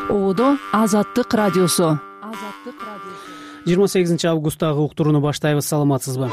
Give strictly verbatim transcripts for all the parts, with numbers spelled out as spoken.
Оодо Азаттык радиосу. жыйырма сегизинчи августтагы уктурууну баштайбыз. Саламатсызбы?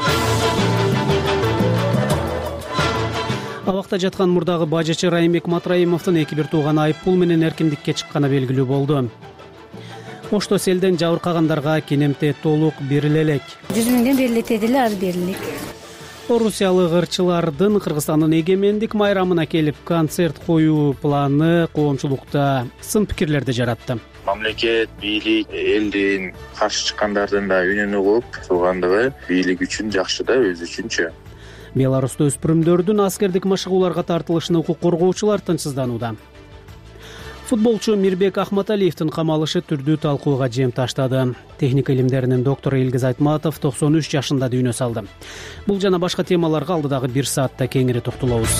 Абакта жаткан мурдагы бажычы Райымбек Матраимовдун эки бир тууганы айып пул менен эркиндикке чыкканы белгилүү болду. Ошто селден жабыркагандарга кенемте толук бериле элек. жүз миңден берилет дедиле, аз берилик. Орусиялык ырчылардын Кыргызстандын эгемендик майрамына келип концерт коюу планы коомчулукта сын пикирлерди жаратты. Мамлекет, бийлик, элдин каршы чыккандардын да үнүн угуп тургандыгы бийлик үчүн жакшы да, өзү үчүнчү. Беларуста өспүрүмдөрдүн аскердик машыгууларга тартылышын укук коргоочулар тынчсызданууда. Футболчу Мирбек Ахматалиевдин камалышы түрдүү талкууга жем таштады. Техника илимдеринин доктору Элгиз Айтматов токсон үч жашында дүйнө салды. Бул жана башка темаларга алдыдагы бир саатта кеңири токтолобуз.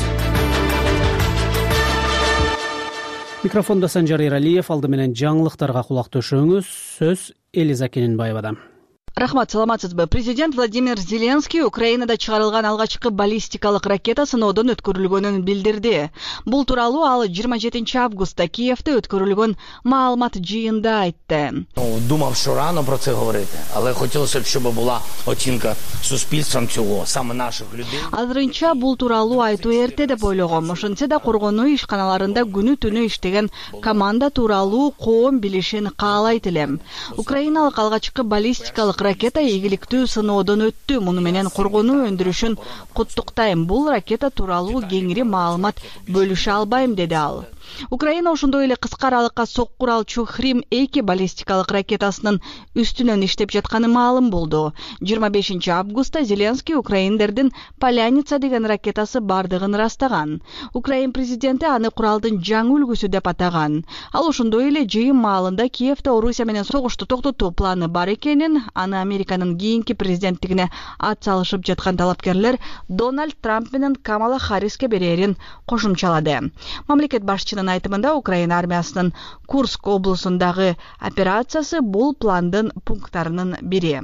Микрофондо Санжар Эралиев, алды менен жаңылыктарга кулак төшөңүз. Сөз Элиза Кененбаевада. Рахмат, саламатсызбы. Президент Владимир Зеленский Украинада чыгарылган алгачкы баллистикалык ракета сыноодон өткөрүлгөнүн билдирди. Бул тууралуу ал жыйырма жетинчи августта Киевде өткөрүлгөн маалымат жыйында айтты. Думав, що рано про це говорити, але хотілося б, щоб була оцінка суспільством цього, саме наших людей. Азырынча бул тууралуу айтуу эрте деп ойлогом. Ошентсе да коргонуу ишканаларында күнү түнү иштеген команда тууралуу коом билишин каалайт элем. Украиналык алгачкы баллистикалык ракета ийгиликтүү сыноодон өттү. Муну менен коргонуу өндүрүшүн куттуктайм. Бул ракета тууралуу кеңири маалымат бөлүшө албайм, деди ал. Украина ошондой эле кыска аралыкка сокку уралчу Хрим эки баллистикалык ракетасынын үстүнөн иштеп жатканы маалым болду. жыйырма бешинчи августта Зеленский украиндердин Поляница деген ракетасы бардыгын ырастаган. Украин президенти аны куралдын жаңы үлгүсү деп атаган. Ал ошондой эле жыйын маалында Киевде Орусия менен согушту токтотуу планы бар экенин, аны Американын кийинки президенттигине ат салышып жаткан талапкерлер Дональд Трамп менен Камала Харриске берерин кошумчалады. Мамлекет башчынын айтымында Украина армиясынын Курск облусундагы операциясы бул пландын пункттарынын бири.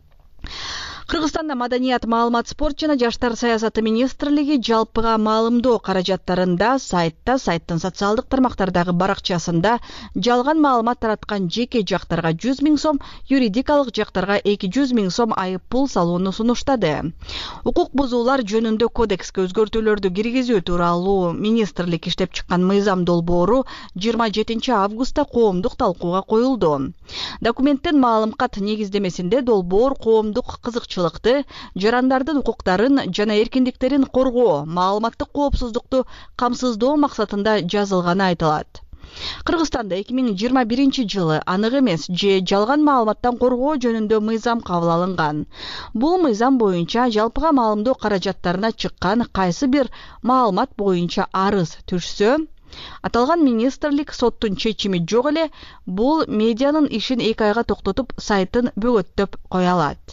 Кыргызстанда маданият, маалымат, спорт жана жаштар саясаты министрлиги жалпыга маалымдоо каражаттарында сайтта, сайттын социалдык тармактардагы баракчасында жалган маалымат тараткан жеке жактарга жүз миң сом, юридикалык жактарга эки жүз миң сом айып пул салууну сунуштады. Укук бузуулар жөнүндө кодекске өзгөртүүлөрдү киргизүү тууралуу министрлик иштеп чыккан мыйзам долбоору жыйырма жетинчи августта коомдук талкууга коюлду. Документтин маалымкат негиздемесинде долбоор коомдук кызыкчылык жарандардын укуктарын жана эркиндиктерин коргоо, маалыматтык коопсуздукту камсыздоо максатында жазылганы айтылат. Кыргызстанда эки миң жыйырма биринчи жылы анык эмес же жалган маалыматтан коргоо жөнүндө мыйзам кабыл алынган. Бул мыйзам боюнча жалпыга маалымдоо каражаттарына чыккан кайсы бир маалымат боюнча арыз түшсө, аталган министрлик соттун чечими жок эле бул медианын ишин эки айга токтотуп, сайтын бөгөттөп кое алат.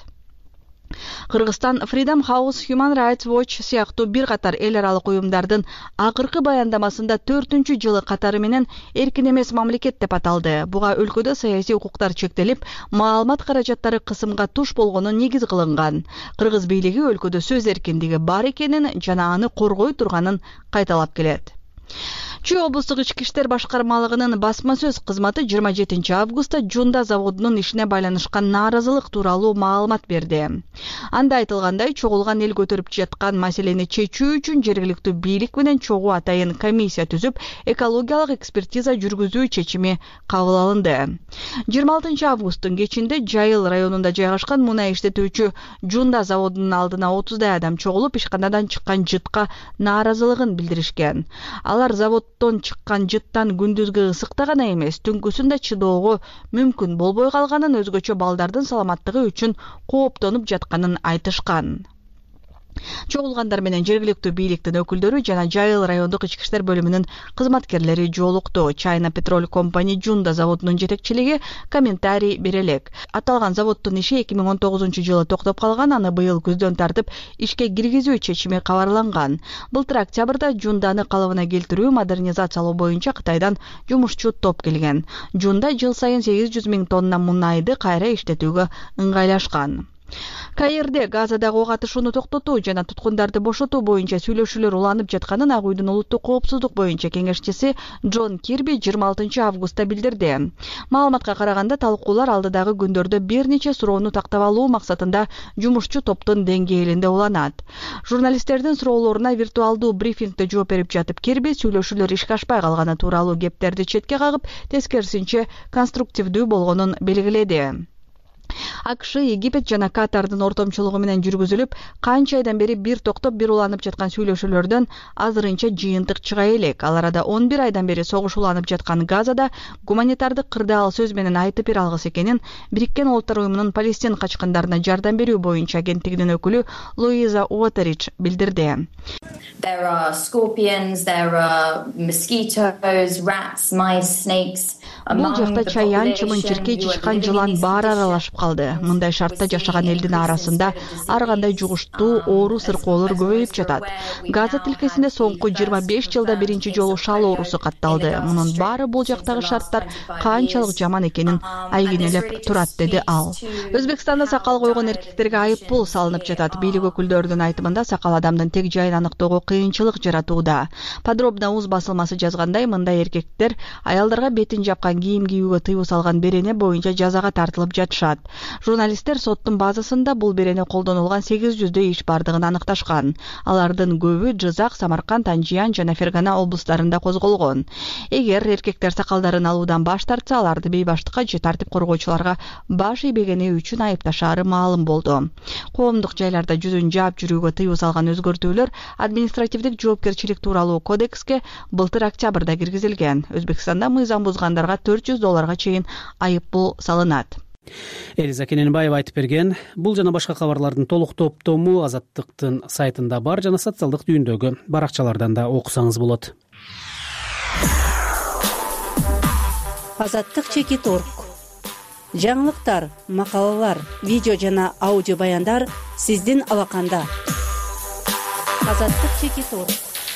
Кыргызстан Freedom House, Human Rights Watch сыяктуу бир катар эл аралык уюмдардын акыркы баяндамасында төртүнчү жылы катары менен эркин эмес мамлекет деп аталды. Буга өлкөдө саясий укуктар чектелип, маалымат каражаттары кысымга туш болгону негиз кылынган. Кыргыз бийлиги өлкөдө сөз эркиндиги бар экенин жана аны коргой турганын кайталап келет. Чүй облустук ички иштер башкармалыгынын басма сөз кызматы жыйырма жетинчи августта Жунда заводунун ишине байланышкан нааразылык тууралуу маалымат берди. Анда айтылгандай, чогулган эл көтөрүп жаткан маселени чечүү үчүн жергиликтүү бийлик менен чогуу атайын комиссия түзүп, экологиялык экспертиза жүргүзүү чечими кабыл алынды. жыйырма алтынчы августтун кечинде Жайыл районунда жайгашкан мунай иштетүүчү Жунда заводунун алдына отуздай адам чогулуп, ишканадан чыккан жытка нааразылыгын билдиришкен. Алар завод тон чыккан жыттан күндүзгү ысыкта гана эмес, түнкүсүн да чыдоого мүмкүн болбой калганын, өзгөчө балдардын саламаттыгы үчүн кооптонуп жатканын айтышкан. Чогулгандар менен жергиликтүү бийликтин өкүлдөрү жана Жайыл райондук ички иштер бөлүмүнүн кызматкерлери жолукту. China Petrol Company Жунда заводунун жетекчилиги комментарий бере элек. Аталган заводдун иши эки миң он тогузунчу жылы токтоп калган, аны быйыл күздөн тартып ишке киргизүү чечими кабарланган. Былтыр октябрда Жунданы калыбына келтирүү, модернизациялоо боюнча Кытайдан жумушчу топ келген. Жунда жыл сайын сегиз жүз миң тонна мунайды кайра иштетүүгө ыңгайлашкан. Каирде Газадагы ок атышууну токтотуу жана туткундарды бошотуу боюнча сүйлөшүүлөр уланып жатканын Ак Үйдүн улуттук коопсуздук боюнча кеңешчиси Джон Кирби жыйырма алтынчы августта билдирди. Маалыматка караганда талкуулар алдыдагы күндөрдө бир нече суроону тактап алуу максатында жумушчу топтун деңгээлинде уланат. Журналисттердин суроолоруна виртуалдуу брифингде жооп берип жатып Кирби сүйлөшүүлөр ишке ашпай калганы тууралуу кептерди четке кагып, тескерисинче конструктивдүү болгонун белгиледи. АКШ, Египет жана Катардын ортомчулугу менен жүргүзүлүп, канча айдан бери бир токтоп бир уланып жаткан сүйлөшүүлөрдөн азырынча жыйынтык чыга элек. Ал арада он бир айдан бери согуш уланып жаткан Газада гуманитардык кырдаал сөз менен айтып бере алгыс экенин Бириккен Улуттар Уюмунун Палестин качкындарына жардам берүү боюнча агенттигинин өкүлү Луиза Уотерич билдирди. There are scorpions, there are mosquitoes, rats, mice, snakes. Бул жакта чаян, чымын, чиркей, чычкан, жылан баары аралашып калды. Мындай шартта жашаган элдин арасында ар кандай жугуштуу оору сыркоолор көбөйүп жатат. Газа тилкесинде соңку жыйырма беш жылда биринчи жолу шал оорусу катталды. Мунун баары бул жактагы шарттар канчалык жаман экенин айгинелеп турат, деди ал. Өзбекстанда сакал койгон эркектерге айып пул салынып жатат. Бийлик өкүлдөрүнүн айтымында сакал адамдын тег жайын аныктоого кыйынчылык жаратууда. Подробно уз басылмасы жазгандай, мындай эркектер аялдарга бетин жапкан кийим кийүүгө тыюу салган берене боюнча жазага тартылып жатышат. Журналисттер соттун базасында бул берене колдонулган сегиз жүздөй иш бардыгын аныкташкан. Алардын көбү Жызак, Самарканд, Анжиян жана Фергана облустарында козголгон. Эгер эркектер сакалдарын алуудан баш тартса, аларды бейбаштыкка же тартип коргоочуларга баш ийбегени үчүн айыпташаары маалым болду. Коомдук жайларда жүзүн жаап жүрүүгө тыюу салган өзгөртүүлөр административдик жоопкерчилик тууралуу кодекске былтыр октябрда киргизилген. Өзбекстанда мыйзам бузгандарга төрт жүз долларга чейин айып пул салынат. Элиза Кененбаева айтып берген. Бул жана башка кабарлардын толук топтому Азаттыктын сайтында бар жана социалдык түйүндөгү баракчалардан да окусаңыз болот. Азаттык чекит орг. Жаңылыктар, макалалар, видео жана аудио баяндар сиздин алаканда. Азаттык чекит орг.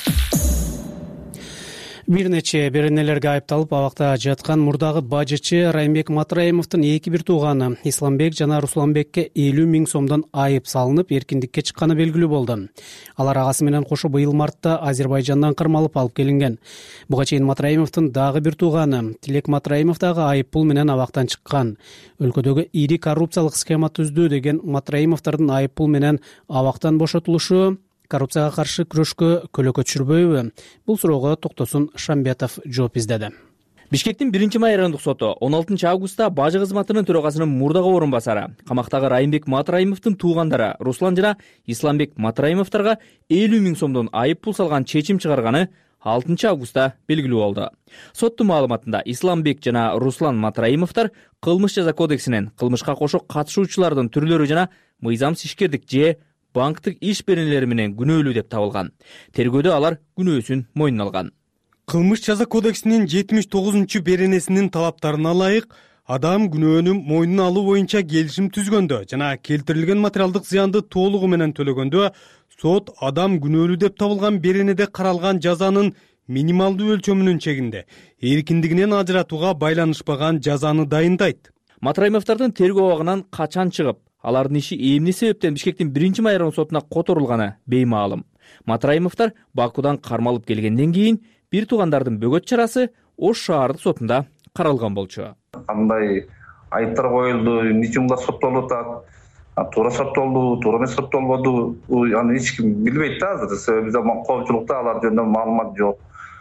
Бир нече беренелерге айыпталып абакта жаткан мурдагы бажычы Раймбек Матраимовдун эки бир тууганы Исламбек жана Русланбекке элүү миң сомдон айып салынып, эркиндикке чыкканы белгилүү болду. Алар агасы менен кошо быйыл мартта Азербайжандан кырмалып алып келинген. Буга чейин Матраимовдун дагы бир тууганы Тилек Матраимов дагы айып пул менен абактан чыккан. Өлкөдөгү ири коррупциялык схема түздү деген Матраимовдордун айып пул менен абактан бошотулушу коррупцияга каршы күрөшкө көлөкө түшүрбөйбү? Бул суроого Токтосун Шамбетов жооп издеди. Бишкектин биринчи май райондук соту он алтынчы августта бажы кызматынын төрагасынын мурдагы орун басары, камактагы Раймбек Матраимовдун туугандары Руслан жана Исламбек Матраимовдорго элүү миң сомдон айып пул салган чечим чыгарганы алтынчы августта белгилүү болду. Соттун маалыматында Исламбек жана Руслан Матраимовдор кылмыш жаза кодексинен кылмышка кошо катышуучулардын түрлөрү жана мыйзамсыз ишкердик же банктык иш беренелери менен күнөөлүү деп табылган. Тергөөдө алар күнөөсүн мойнуна алган. Кылмыш жаза кодексинин жетимиш тогузунчу беренесинин талаптарына ылайык адам күнөөнү мойнуна алуу боюнча келишим түзгөндө жана келтирилген материалдык зыянды толугу менен төлөгөндө сот адам күнөөлүү деп табылган беренеде каралган жазанын минималдуу өлчөмүнүн чегинде эркиндигинен ажыратууга байланышпаган жазаны дайындайт. Матраимовдордун тергөө абагынан качан чыгып, алардын иши эмне себептен Бишкектин биринчи май район сотуна которулганы беймаалым. Матраимовдор Бакудан кармалып келгенден кийин бир туугандардын бөгөт чарасы Ош шаардык сотунда каралган болчу. Кандай айыптар коюлду, эмне булар соттолуп атат, туура соттолду, туура эмес соттолбоду, аны эч ким билбейт да азыр. Себеби заман коопчулукта алар жөнүндө маалымат жок.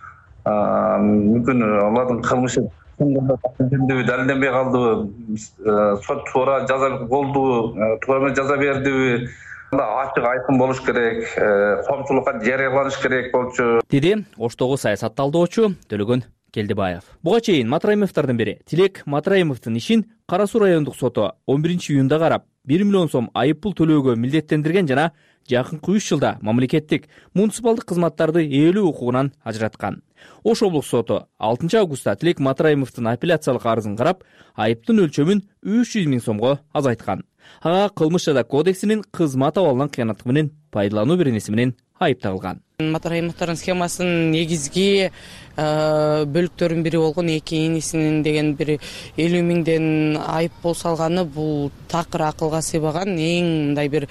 Мүмкүн алардын кылмышы далилденбей калдыбы, сот туура жаза болду, туура эмес жаза бердиби? Ачык айкын болуш керек, коопчулукка жарыяланыш керек болчу, деди Оштогу саясат талдоочу Төлөгөн Келдибаев. Буга чейин Матраимовдордун бири Тилек Матраимовдун ишин Кара Суу райондук соту он биринчи июнда карап, бир миллион сом айып пул төлөөгө милдеттендирген жана жакынкы үч жылда мамлекеттик муниципалдык кызматтарды ээлөө укугунан ажыраткан. Ош облустук соту алтынчы августта Тилек Матраимовдун апелляциялык арызын карап, айыптын өлчөмүн үч жүз миң сомго азайткан. Ага кылмыш жаза кодексинин кызмат абалынан кыянаттык менен пайдалануу беренеси менен айып тагылган. Матраимовдордун схемасынын негизги бөлүктөрүнүн бири болгон эки инисинин деген бир элүү миңден айып пул салганы бул такыр акылга сыйбаган. Эң мындай бир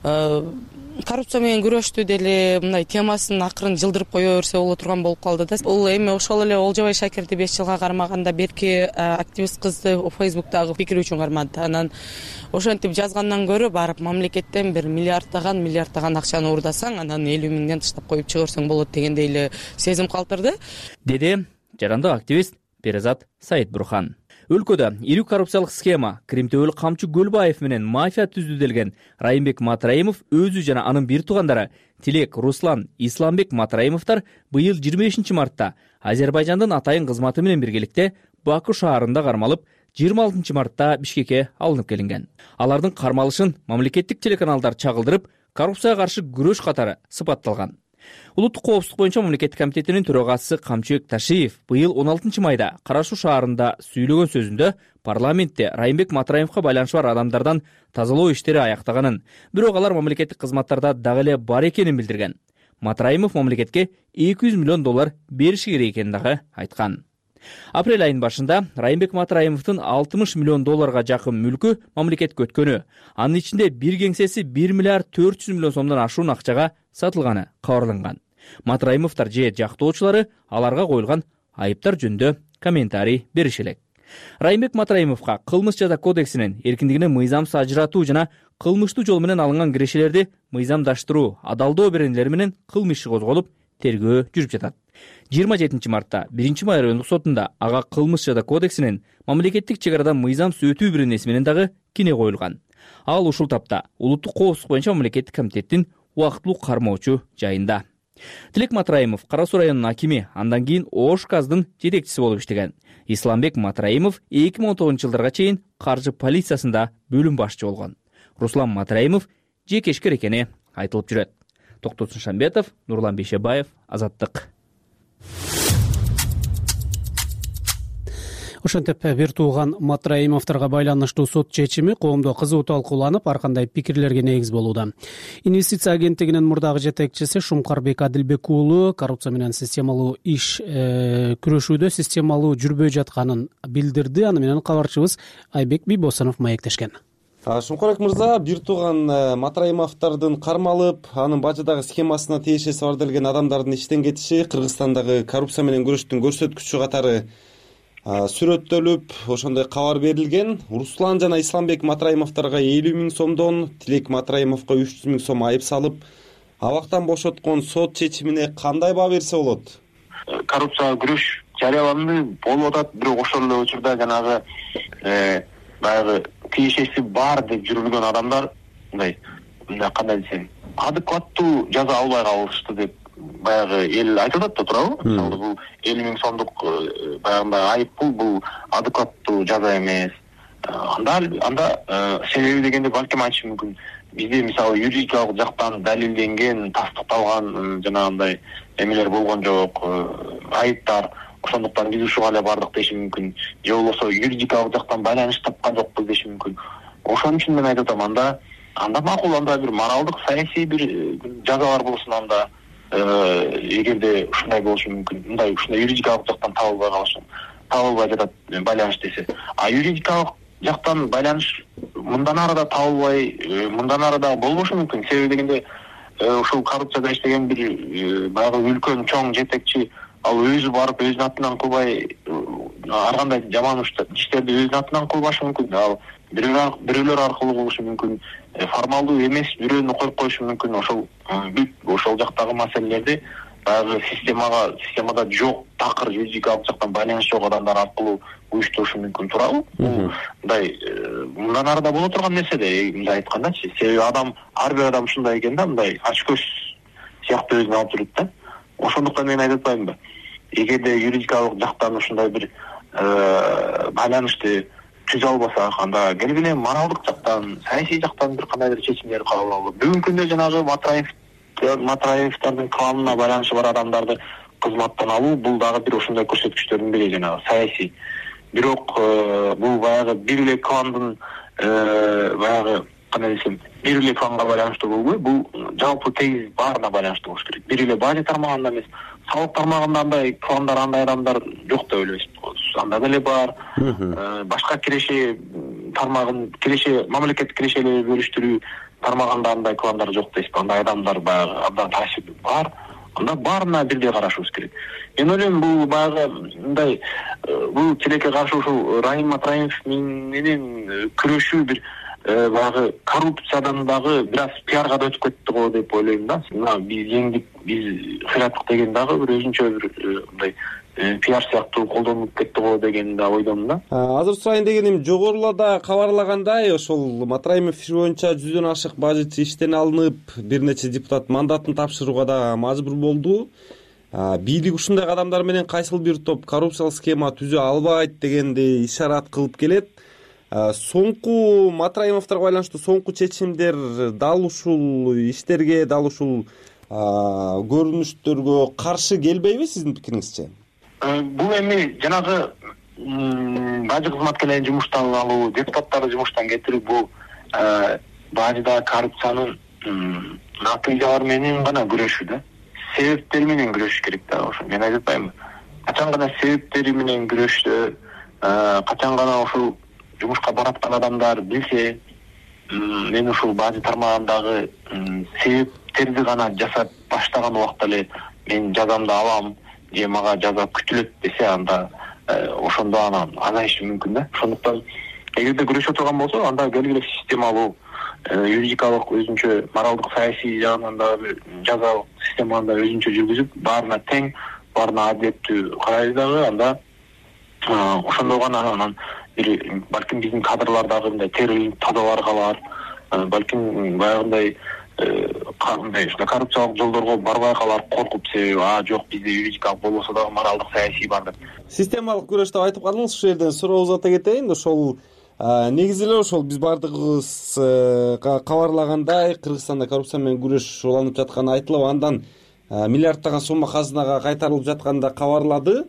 коррупция менен күрөштү деле мындай темасын акырын жылдырып кое берсе боло турган болуп калды да. Бул эми ошол эле Олжобай Шакирди беш жылга кармаганда берки активист кызды Фейсбуктагы пикири үчүн кармады. Анан ошентип жазгандан көрө барып мамлекеттен бир миллиардтаган миллиардтаган акчаны уурдасаң, анан элүү миңден таштап коюп чыгырсаң болот дегендей эле сезим калтырды, деди жарандык активист Перизат Саидбурхан. Өлкөдө ири коррупциялык схема Кримтөбөл Камчы Көлбаев менен мафия түздү делген Райымбек Матраимов өзү жана анын бир туугандары Тилек, Руслан, Исламбек Матраимовдор быйыл жыйырма бешинчи мартта Азербайжандын атайын кызматы менен биргеликте Баку шаарында кармалып, жыйырма алтынчы мартта Бишкекке алынып келинген. Алардын кармалышын мамлекеттик телеканалдар чагылдырып, коррупцияга каршы күрөш катары сыпатталган. Улуттук коопсуздук боюнча мамлекеттик комитетинин төрагасы Камчыбек Ташиев быйыл он алтынчы майда Кара Суу шаарында сүйлөгөн сөзүндө парламентте Райымбек Матраимовго байланышы бар адамдардан тазалоо иштери аяктаганын, бирок алар мамлекеттик кызматтарда дагы эле бар экенин билдирген. Матраимов мамлекетке эки жүз миллион доллар бериши керек экенин дагы айткан. Апрель айынын башында Райымбек Матраимовдун алтымыш миллион долларга жакын мүлкү мамлекетке өткөнү, анын ичинде бир кеңсеси бир миллиард төрт жүз миллион сомдон ашуун акчага сатылганы кабарланган. Матраимовдор же жактоочулары аларга коюлган айыптар жөнүндө комментарий бериши элек. Райымбек Матраимовго кылмыш жаза кодексинин эркиндигине мыйзамсыз ажыратуу жана кылмыштуу жол менен алынган кирешелерди мыйзамдаштыруу, адалдоо беренелери менен кылмыш иши козголуп, тергөө жүрүп жатат. жыйырма жетинчи мартта биринчи май райондук сотунда ага кылмыш жаза кодексинин мамлекеттик чек арадан мыйзамсыз өтүү беренеси менен дагы кине коюлган. Ал ушул тапта улуттук коопсуздук боюнча мамлекеттик комитеттин убактылуу кармоочу жайында. Тилек Матраимов Кара Суу районунун акими, андан кийин Ош газдын жетекчиси болуп иштеген. Исламбек Матраимов эки миң он тогузунчу жылдарга чейин каржы полициясында бөлүм башчы болгон. Руслан Матраимов жекешкер экени айтылып жүрөт. Токтосун Шамбетов, Нурлан Бейшебаев, Азаттык. Ошентип бир тууган Матраимовдорго байланыштуу сот чечими коомдо кызуу талкууланып, ар кандай пикирлерге негиз болууда. Инвестиция агенттигинин мурдагы жетекчиси Шумкарбек Адилбек уулу коррупция менен системалуу иш күрөшүүдө системалуу жүрбөй жатканын билдирди. Аны менен кабарчыбыз Айбек Бийбосунов маектешкен. Шумкарбек мырза, бир тууган Матраимовдордун кармалып, анын бажыдагы схемасына тиешеси бар делген адамдардын иштен кетиши Кыргызстандагы коррупция менен күрөштүн көрсөткүчү катары сүрөттөлүп, ошондой кабар берилген. Руслан жана Исламбек Матраимовдорго элүү миң сомдон, Тилек Матраимовго үч жүз миң сом айып салып, абактан бошоткон сот чечимине кандай баа берсе болот? Коррупцияга күрөш жарыяланды болуп атат, бирок ошол эле учурда жанагы баягы тиешеси бар деп жүрүлгөн адамдар мындай мындай кандай десем, адекваттуу жаза албай калышты деп баягы эл айтып атат да, туурабы? Мисалы бул элүү миң сомдук баягындай айып пул бул адекваттуу жаза эмес. Анда анда себеби дегенде балким айтышы мүмкүн. Бизде мисалы юридикалык жактан далилденген, тастыкталган жанагындай эмелер болгон жок, айыптар. Ошондуктан биз ушуга эле бардык деши мүмкүн. Же болбосо юридикалык жактан байланыш тапкан жокпуз деши мүмкүн. Ошон үчүн мен айтып атам, анда анда макул, анда бир моралдык, саясий бир жазалар болсун анда. Эгерде ушундай болушу мүмкүн, мындай ушундай юридикалык жактан табылбай калышы, табылбай жатат байланыш десе. А юридикалык жактан байланыш мындан ары да табылбай, мындан ары да болбошу мүмкүн. Себеби дегенде ушул коррупцияда иштеген бир баягы үлкөн чоң жетекчи, ал өзү барып өзүнүн атынан кылбай, ар кандай жаман иштерди өзүнүн атынан кылбашы мүмкүн. Ал бирөөлөр аркылуу болушу мүмкүн, формалдуу эмес бирөөнү коюп коюшу мүмкүн. Ошол бүт ошол жактагы маселелерди баягы системага, системада жок, такыр юридикалык жактан байланыш жок адамдар аркылуу уюштурушу мүмкүн, туурабы? Мындай мындан ары да боло турган нерсе да, мындай айткандачы. Себеби адам, ар бир адам ушундай экен да, мындай ачкөз сыяктуу өзүн алып жүрөт да. Ошондуктан мен айтып атпаймынбы? Эгерде юридикалык жактан ушундай бир байланышты түзө албасак, анда келгиле моралдык жактан, саясий жактан бир кандайдыр чечимдер кабыл алып, бүгүнкү күндө жанагы Матраев Матраевдордун кылымына байланышы бар адамдарды кызматтан алуу, бул дагы бир ошондой көрсөткүчтөрдүн бири, жанагы саясий. Бирок бул баягы бир эле кландын баягы кандай десем, бир эле планга байланыштуу болбой, бул жалпы тегиз баарына байланыштуу болуш керек. Бир эле бажа тармагында эмес, салык тармагында андай пландар, андай адамдар жок деп ойлойбуз. Анда деле бар. Башка киреше тармагын, киреше мамлекеттик кирешелерди бөлүштүрүү тармагында андай пландар жок дейсизби? Андай адамдар баягы абдан таасирдүү бар. Анда баарына бирдей карашыбыз керек. Мен ойлойм, бул баягы мындай бул тилекке каршы ушул Раим Матраимов менен күрөшүү бир баягы коррупциядан дагы бир аз пиарга да өтүп кетти го деп ойлойм да. Мына биз жеңдик, биз кыйраттык деген дагы бир өзүнчө бир мындай пиар сыяктуу колдонуп кетти го деген да ойдомун да. Азыр сурайын дегеним, жогоруларда кабарлагандай, ошол Матраимов иши боюнча жүздөн ашык бажычы иштен алынып, бир нече депутат мандатын тапшырууга да мажбур болду. Бийлик ушундай адамдар менен кайсыл бир топ коррупциялык схема түзө албайт дегенди ишарат кылып келет. Соңку Матраимовторго байланыштуу соңку чечимдер дал ушул иштерге, дал ушул көрүнүштөргө каршы келбейби сиздин пикириңизче? Бул эми жанагы бажы кызматкерлерин жумуштан алуу, депутаттарды жумуштан кетирүү, бул бажыдагы коррупциянын натыйжалары менен гана күрөшүү да. Себептери менен күрөшүш керек да. Ошо мен айтып атпаймынбы? Качан гана себептери менен күрөштү, качан гана ушул жумушка бараткан адамдар билсе, мен ушул бажы тармагындагы себептерди гана жасап баштаган убакта эле мен жазамды алам, же мага жаза күтүлөт десе, анда ошондо анан азайышы мүмкүн да. Ошондуктан эгерде күрөшө турган болсо, анда белгилүү системалуу, юридикалык, өзүнчө моралдык, саясий жагынан да жазалык системаны да өзүнчө жүргүзүп, баарына тең, баарына адилеттүү карайлы дагы, анда ошондо гана анан бир балким биздин кадрлар дагы мындай терилип тазалар калар, балким баягындай кандай коррупциялык жолдорго барбай калар, коркуп, себеби а жок, бизде юридикалык болбосо дагы моралдык, саясий бар деп. Системалык күрөш деп айтып калдыңыз, ушул жерден сурообузду ата кетейин. Ошол негизи эле ошол биз баардыгыбыз кабарлагандай, Кыргызстанда коррупция менен күрөш уланып жатканы айтылып, андан миллиардтаган сомма казынага кайтарылып жатканы да кабарлады.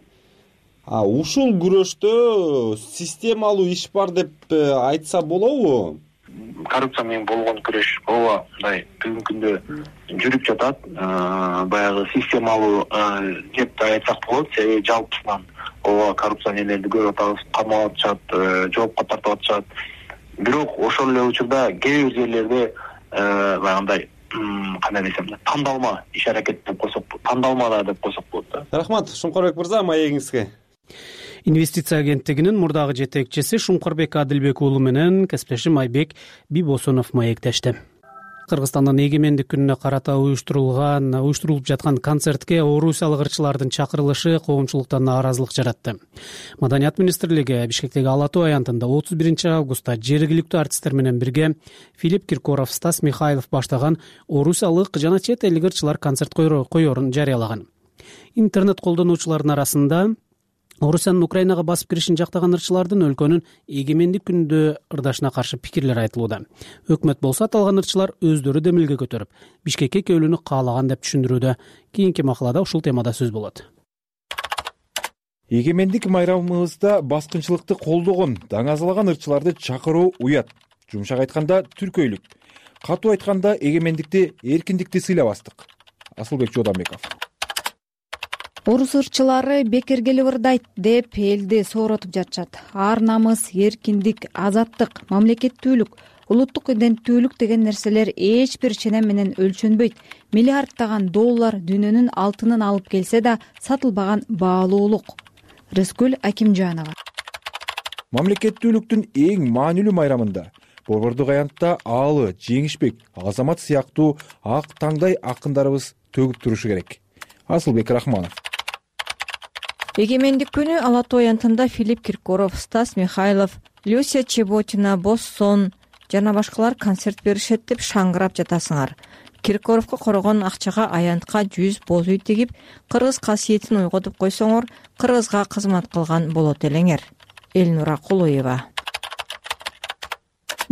Ушул күрөштө системалуу иш бар деп айтса болобу? Коррупция менен болгон күрөш ооба мындай бүгүнкү күндө жүрүп жатат. Баягы системалуу деп айтсак болот, себеби жалпысынан ооба коррупционерлерди көрүп атабыз, камап атышат, жоопко тартып атышат. Бирок ошол эле учурда кээ бир жерлерде баягындай кандай десем, тандалма иш аракет деп койсок, тандалма да деп койсок болот да. Рахмат, Шумкарбек мырза, маегиңизге. Инвестиция агенттигинин мурдагы жетекчиси Шумкарбек Адилбек уулу менен кесиптешим Айбек Бибосунов маектешти. Кыргызстандын эгемендик күнүнө карата уюштурулган уюштурулуп жаткан концертке орусиялык ырчылардын чакырылышы коомчулукта нааразылык жаратты. Маданият министрлиги Бишкектеги Ала Тоо аянтында отуз биринчи августта жергиликтүү артисттер менен бирге Филипп Киркоров, Стас Михайлов баштаган орусиялык жана чет элдик ырчылар концерт коёрун жарыялаган. Интернет колдонуучулардын арасында Орусиянын Украинага басып киришин жактаган ырчылардын өлкөнүн эгемендик күнүндө ырдашына каршы пикирлер айтылууда. Өкмөт болсо аталган ырчылар өздөрү демилге көтөрүп, Бишкекке келүүнү каалаган деп түшүндүрүүдө. Кийинки макалада ушул темада сөз болот. Эгемендик майрамыбызда баскынчылыкты колдогон, даңазалаган ырчыларды чакыруу уят. Жумшак айтканда түркөйлүк. Катуу айтканда эгемендикти, эркиндикти сыйлабастык. Асылбек Жодамбеков. Орус ырчылары бекер келип ырдайт деп элди сооротуп жатышат. Ар намыс, эркиндик, азаттык, мамлекеттүүлүк, улуттук иденттүүлүк деген нерселер эч бир ченем менен өлчөнбөйт. Миллиарддаган доллар дүйнөнүн алтынын алып келсе да сатылбаган баалуулук. Рыскүл Акимжанова. Мамлекеттүүлүктүн эң маанилүү майрамында Борбордук аянтта Аалы, Жеңишбек, Азамат сыяктуу ак таңдай акындарыбыз төгүп турушу керек. Асылбек Рахманов. Эгемендик күнү Ала Тоо аянтында Филипп Киркоров, Стас Михайлов, Люся Чеботина, Боссон жана башкалар концерт беришет деп шаңгырап жатасыңар. Киркоровго корогон акчага аянтка жүз боз үй тигип, кыргыз касиетин ойготуп койсоңор, кыргызга кызмат кылган болот элеңер. Элнура Кулуева.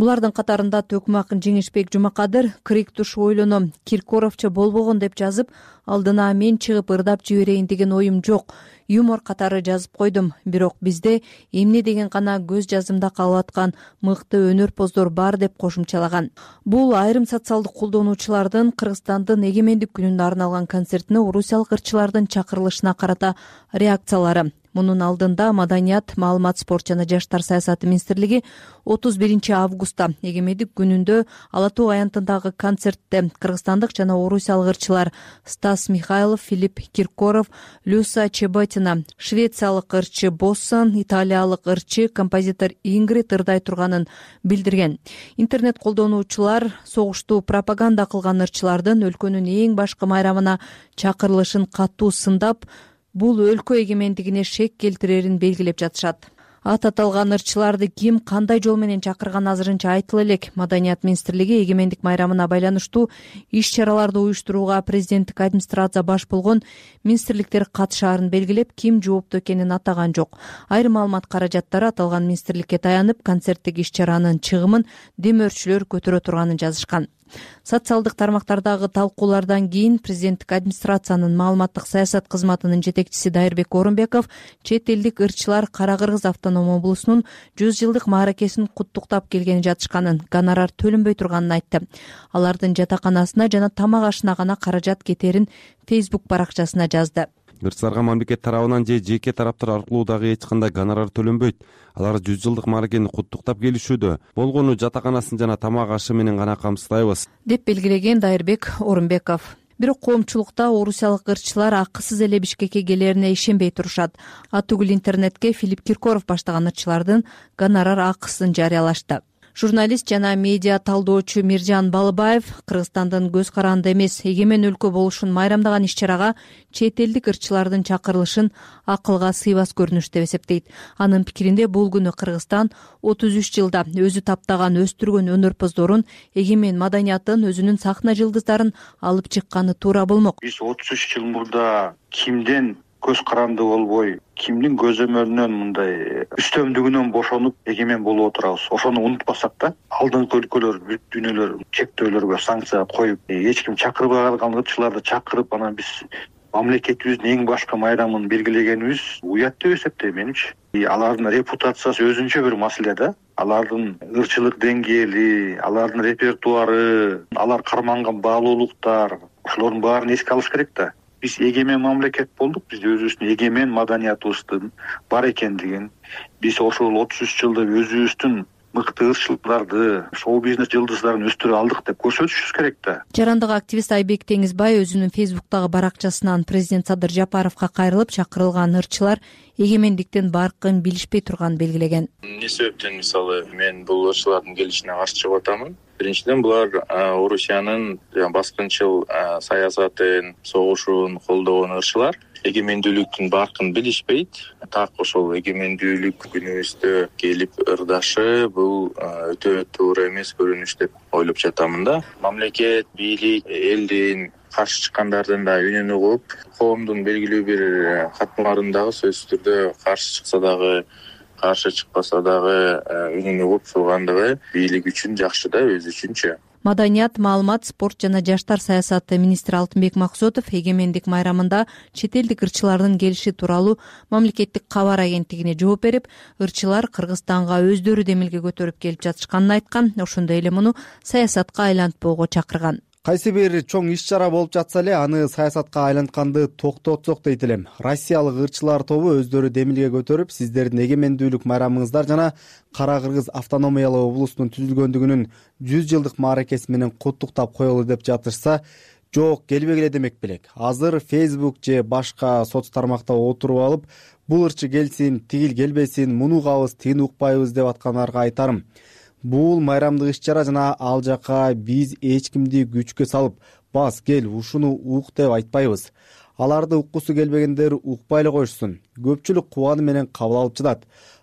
булардын катарында Төкмө акын Жеңишбек Жумакадыр крик туш ойлоном, Киркоровча болбогон деп жазып, алдына мен чыгып ырдап жиберейин деген оюм жок. Юмор катары жазып койдум. Бирок бизде эмне деген гана көз жазымда калып аткан мыкты өнөрпоздор бар деп кошумчалаган. Бул айрым социалдык колдонуучулардын Кыргызстандын эгемендик күнүнө арналган концертине орусиялык ырчылардын чакырылышына карата реакциялары. Мунун алдында Маданият, маалымат, спорт жана жаштар саясаты министрлиги отуз биринчи августта эгемендик күнүндө Ала Тоо аянтындагы концертте кыргызстандык жана орусиялык ырчылар Стас Михайлов, Филипп Киркоров, Люся Чеботина, швециялык ырчы Боссон, италиялык ырчы композитор Ингрид ырдай турганын билдирген. Интернет колдонуучулар согушту пропаганда кылган ырчылардын өлкөнүн эң башкы майрамына чакырылышын катуу сындап, бул өлкө эгемендигине шек келтирерин белгилеп жатышат. Ат аталган ырчыларды ким, кандай жол менен чакырган азырынча айтыла элек. Маданият министрлиги эгемендик майрамына байланыштуу иш-чараларды уюштурууга президенттик администрация баш болгон министрликтер катышаарын белгилеп, ким жооптуу экенин атаган жок. Айрым маалымат каражаттары аталган министрликке таянып, концерттеги иш-чаранын чыгымын демөөрчүлөр көтөрө турганын жазышкан. Социалдык тармактардагы талкуулардан кийин президенттик администрациянын маалыматтык саясат кызматынын жетекчиси Дайырбек Орунбеков чет элдик ырчылар Кара Кыргыз автоном облусунун жүз жылдык мааракесин куттуктап келгени жатышканын, гонорар төлөнбөй турганын айтты. Алардын жатаканасына жана тамак ашына гана каражат кетерин Facebook баракчасына жазды. Ырчыларга мамлекет тарабынан же жеке тараптар аркылуу дагы эч кандай гонорар төлөнбөйт. Алар жүз жылдык мааракени куттуктап келишүүдө. Болгону жатаканасын жана тамак ашы менен гана камсыздайбыз, деп белгилеген Дайырбек Орунбеков. Бирок коомчулукта орусиялык ырчылар акысыз эле Бишкекке келерине ишенбей турушат. Атүгүл интернетке Филипп Киркоров баштаган ырчылардын гонорар акысын жарыялашты. Журналист жана медиа талдоочу Миржан Балыбаев Кыргызстандын көз каранды эмес эгемен өлкө болушун майрамдаган иш-чарага чет элдик ырчылардын чакырылышын акылга сыйбас көрүнүш деп эсептейт. Анын пикиринде бул күнү Кыргызстан отуз үч жылда өзү таптаган, өстүргөн өнөрпоздорун, эгемен маданиятын, өзүнүн сахна жылдыздарын алып чыкканы туура болмок. Биз отуз үч жыл мурда кимден көз каранды болбой, кимдин көзөмөлүнөн мындай үстөмдүгүнөн бошонуп эгемен болуп отурабыз. Ошону унутпасак да, алдыңкы өлкөлөр бүт дүйнөлөр чектөөлөргө санкция коюп, эч ким чакырбай калган ырчыларды чакырып, анан биз мамлекетибиздин эң башкы майрамын белгилегенибиз уят деп эсептейм менимче. Алардын репутациясы өзүнчө бир маселе да. Алардын ырчылык деңгээли, алардын репертуары, алар карманган баалуулуктар, ошолордун баарын эске алыш керек да. Биз эгемен мамлекет болдук, биз өзүбүздүн эгемен маданиятыбыздын бар экендигин, биз ошол отуз үч жылда өзүбүздүн мыкты ырчыларды, шоу-бизнес жылдыздарын өстүрө алдык деп көрсөтүшүбүз керек да. Жарандык активист Айбек Теңизбай өзүнүн Facebook'тагы баракчасынан президент Садыр Жапаровго кайрылып, чакырылган ырчылар эгемендиктин баркын билишпей турганын белгилеген. Эмне себептен мисалы мен бул ырчылардын келишине каршы чыгып атамын? Биринчиден, булар Орусиянын баскынчыл саясатын, согушун колдогон ырчылар. Эгемендүүлүктүн баркын билишпейт. Так ошол эгемендүүлүк күнүбүздө келип ырдашы бул өтө туура эмес көрүнүш деп ойлоп жатамын да. Мамлекет, бийлик, элдин каршы чыккандардын да үнүн угуп, коомдун белгилүү бир катмаларын дагы сөзсүз түрдө каршы чыкса дагы, каршы чыкпаса дагы үнүн угуп тургандыгы бийлик үчүн жакшы да, өзү үчүнчү. Маданият, маалымат, спорт жана жаштар саясаты министри Алтынбек Максутов эгемендик майрамында чет элдик ырчылардын келиши тууралуу мамлекеттик кабар агенттигине жооп берип, ырчылар Кыргызстанга өздөрү демилге көтөрүп келип жатышканын айткан, ошондой эле муну саясатка айлантпоого чакырган. Кайсы бир чоң иш-чара болуп жатса эле аны саясатка айлантканды токтотсок дейт элем. Россиялык ырчылар тобу өздөрү демилге көтөрүп, сиздердин эгемендүүлүк майрамыңыздар жана Кара Кыргыз автономиялык облусунун түзүлгөндүгүнүн жүз жылдык мааракеси менен куттуктап коелу деп жатышса, жок, келбегиле демек белек. Азыр Facebook же башка соц тармакта отуруп алып, бул ырчы келсин, тигил келбесин, муну угабыз, тигини укпайбыз деп аткандарга айтарым. Бул майрамдык иш-чара жана ал жака биз эч кимди күчкө салып, бас кел, ушуну ук деп айтпайбыз. Аларды уккусу келбегендер укпай эле коюшсун. Көпчүлүк кубаны менен кабыл алып жатат.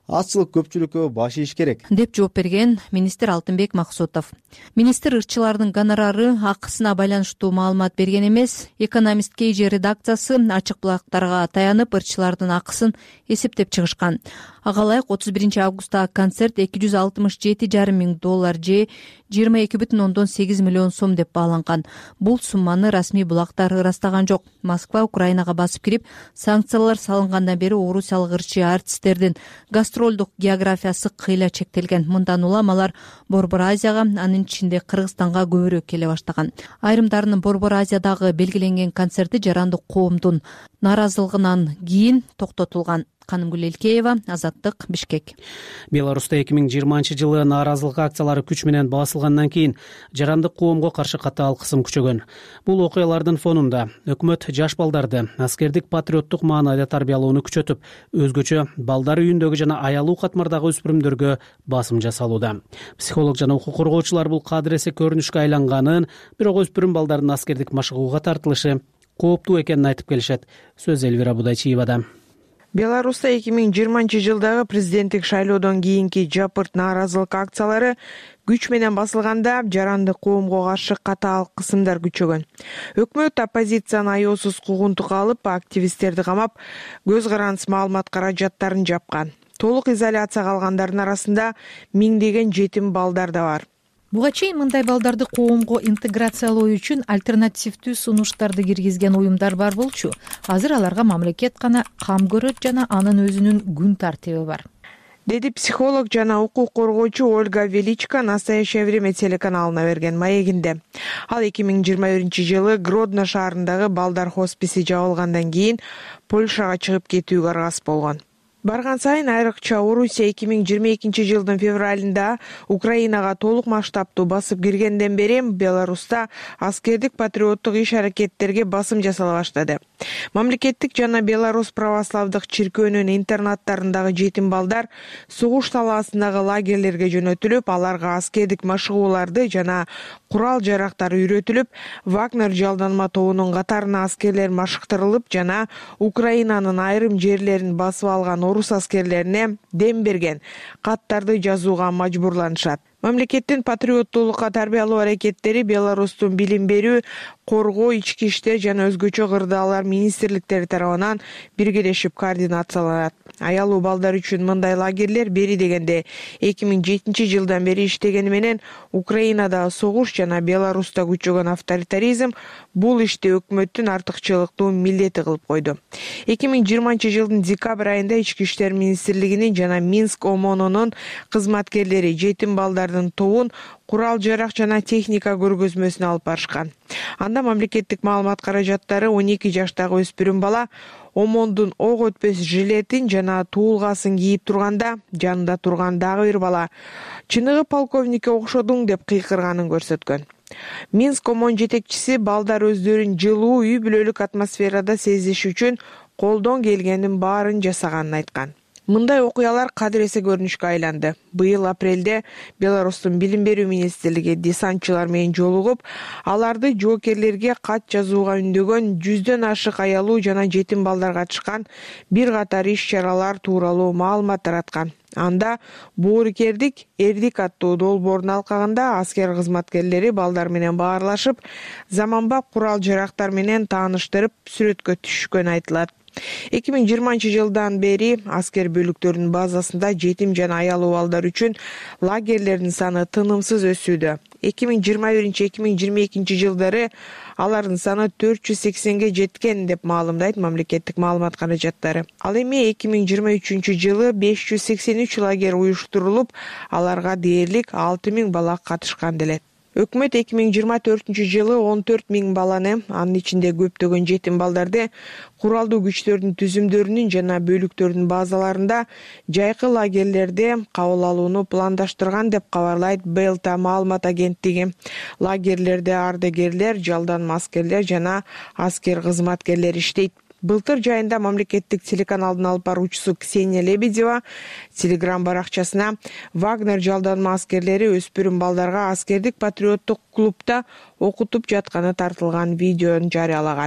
азчылык көпчүлүккө баш ийиш керек деп жооп берген министр Алтынбек Максутов. Министр ырчылардын гонорары акысына байланыштуу маалымат берген эмес. Экономист Кей редакциясы ачык булактарга таянып ырчылардын акысын эсептеп чыгышкан. Ага ылайык отуз биринчи августтагы концерт эки жүз алтымыш жети жарым миң доллар же жыйырма эки бүтүн ондон сегиз миллион сом деп бааланган. Бул сумманы расмий булактар ырастаган жок. Москва Украинага басып кирип, санкциялар салынгандан бери орусиялык ырчы артисттердин гастролдук географиясы кыйла чектелген. Мындан улам алар Борбор Азияга, анын ичинде Кыргызстанга көбүрөөк келе баштаган. Айрымдарынын Борбор Азиядагы белгиленген концерти жарандык коомдун нааразылыгынан кийин токтотулган. Канымгүл Элкеева, Азаттык, Бишкек. Беларуста эки миң жыйырманчы жылы нааразылык акциялары күч менен басылгандан кийин жарандык коомго каршы катаал кысым күчөгөн. Бул окуялардын фонунда өкмөт жаш балдарды аскердик патриоттук маанайда тарбиялоону күчөтүп, өзгөчө балдар үйүндөгү жана аялуу катмардагы өспүрүмдөргө басым жасалууда. Психолог жана укук коргоочулар бул кадыресе көрүнүшкө айланганын, бирок өспүрүм балдардын аскердик машыгууга тартылышы кооптуу экенин айтып келишет. Сөз Элвира Будайчиевада. Беларуста эки миң жыйырманчы жылдагы президенттик шайлоодон кийинки жапырт нааразылык акциялары күч менен басылганда жарандык коомго каршы катаал кысымдар күчөгөн. Өкмөт оппозициянын аяосуз куугунтукка алып, активисттерди камап, көз карандысыз маалымат каражаттарын жапкан. Толук изоляцияга алгандардын арасында миңдеген жетим балдар да бар. Буга чейин мындай балдарды коомго интеграциялоо үчүн альтернативдүү сунуштарды киргизген уюмдар бар болчу. Азыр аларга мамлекет гана кам көрөт жана анын өзүнүн күн тартиби бар, деди психолог жана укук коргоочу Ольга Величко «Настоящее время» телеканалына берген маегинде. Ал эки миң жыйырма биринчи жылы Гродно шаарындагы балдар хосписи жабылгандан кийин Польшага чыгып кетүүгө аргасыз болгон. Барган сайын айрыкча Орусия эки миң жыйырма экинчи жылдын февралында Украинага толук масштабтуу басып киргенден бери Беларуста аскердик патриоттук иш-аракеттерге басым жасала баштады. Мамлекеттик жана Беларусь православдык чиркөөнүн интернаттарындагы жетим балдар согуш талаасындагы лагерлерге жөнөтүлүп, аларга аскердик машыгууларды жана курал жарактар үйрөтүлүп, Вагнер жалданма тобунун катарына аскерлер машыктырылып жана Украинанын айрым жерлерин басып алган орус аскерлерине дем берген каттарды жазууга мажбурланышат. Мамлекеттин патриоттуулукка тарбиялоо аракеттери Беларустун билим берүү, коргоо, ички иштер жана өзгөчө кырдаалар министрликтери тарабынан биргелешип координацияланат. Аялуу балдар үчүн мындай лагерлер бери дегенде эки миң жетинчи жылдан бери иштегени менен Украинадагы согуш жана Беларуста күчөгөн авторитаризм бул ишти өкмөттүн артыкчылыктуу милдети кылып койду. эки миң жыйырманчы жылдын декабрь айында Ички иштер министрлигинин жана Минск ОМОНунун кызматкерлери жетим балдардын тобун курал жарак жана техника көргөзмөсүнө алып барышкан. Анда мамлекеттик маалымат каражаттары он эки жаштагы өспүрүм бала ОМОНдун ок өтпөс жилетин жана туулгасын кийип турганда, жанында турган дагы бир бала чыныгы полковникке окшодуң деп кыйкырганын көрсөткөн. Минск ОМОН жетекчиси балдар өздөрүн жылуу, үй бүлөлүк атмосферада сезиш үчүн колдон келгенин баарын жасаганын айткан. Мындай окуялар кадыресе көрүнүшкө айланды. Быйыл апрелде Беларустун билим берүү министрлиги десантчылар менен жолугуп, аларды жоокерлерге кат жазууга үндөгөн жүздөн ашык аялуу жана жетим балдар катышкан бир катар иш-чаралар тууралуу маалымат тараткан. Анда боорукердик эрдик аттуу долбоордун алкагында аскер кызматкерлери балдар менен баарлашып, заманбап курал жарактар менен тааныштырып, сүрөткө түшкөнү айтылат. эки миң жыйырманчы жылдан бери аскер бөлүктөрүнүн базасында жетим жана аялуу балдар үчүн лагерлердин саны тынымсыз өсүүдө. эки миң жыйырма биринчи эки миң жыйырма экинчи жылдары алардын саны төрт жүз сексенге жеткен деп маалымдайт мамлекеттик маалымат каражаттары. Ал эми эки миң жыйырма үчүнчү жылы беш жүз сексен үч лагер уюштурулуп, аларга дээрлик алты миң бала катышкан делет. Өкмөт эки миң жыйырма төртүнчү жылы он төрт миң баланы, анын ичинде көптөгөн жетим балдарды куралдуу күчтөрдүн түзүмдөрүнүн жана бөлүктөрдүн базаларында жайкы лагерлерде кабыл алууну пландаштырган деп кабарлайт Белта маалымат агенттиги. Лагерлерде ардагерлер, жалданма аскерлер жана аскер кызматкерлер иштейт. Былтыр жайында мамлекеттик телеканалдын алып баруучусу Ксения Лебедева Телеграм баракчасына Вагнер жалданма аскерлери өспүрүм балдарга аскердик патриоттук клубда окутуп жатканы тартылган видеону жарыялаган.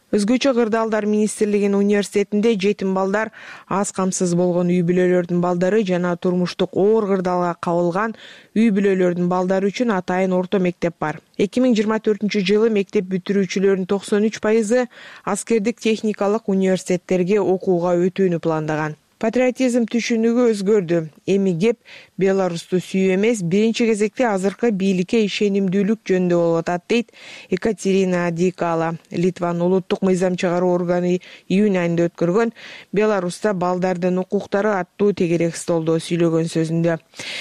Өзгөчө Кырдаалдар министрлигинин университетинде жетим балдар, аз камсыз болгон үй бүлөлөрдүн балдары жана турмуштук оор кырдаалга кабылган үй бүлөлөрдүн балдары үчүн атайын орто мектеп бар. эки миң жыйырма төртүнчү жылы мектеп бүтүрүүчүлөрдүн токсон үч пайызы аскердик техникалык университеттерге окууга өтүүнү пландаган. Патриотизм түшүнүгү өзгөрдү. Эми кеп Беларусту сүйүү эмес, биринчи кезекте азыркы бийликке ишенимдүүлүк жөнүндө болуп атат, дейт Екатерина Дикала. Литванын улуттук мыйзам чыгаруу органы июнь айында өткөргөн Беларуста балдардын укуктары аттуу тегерек столдо сүйлөгөн сөзүндө.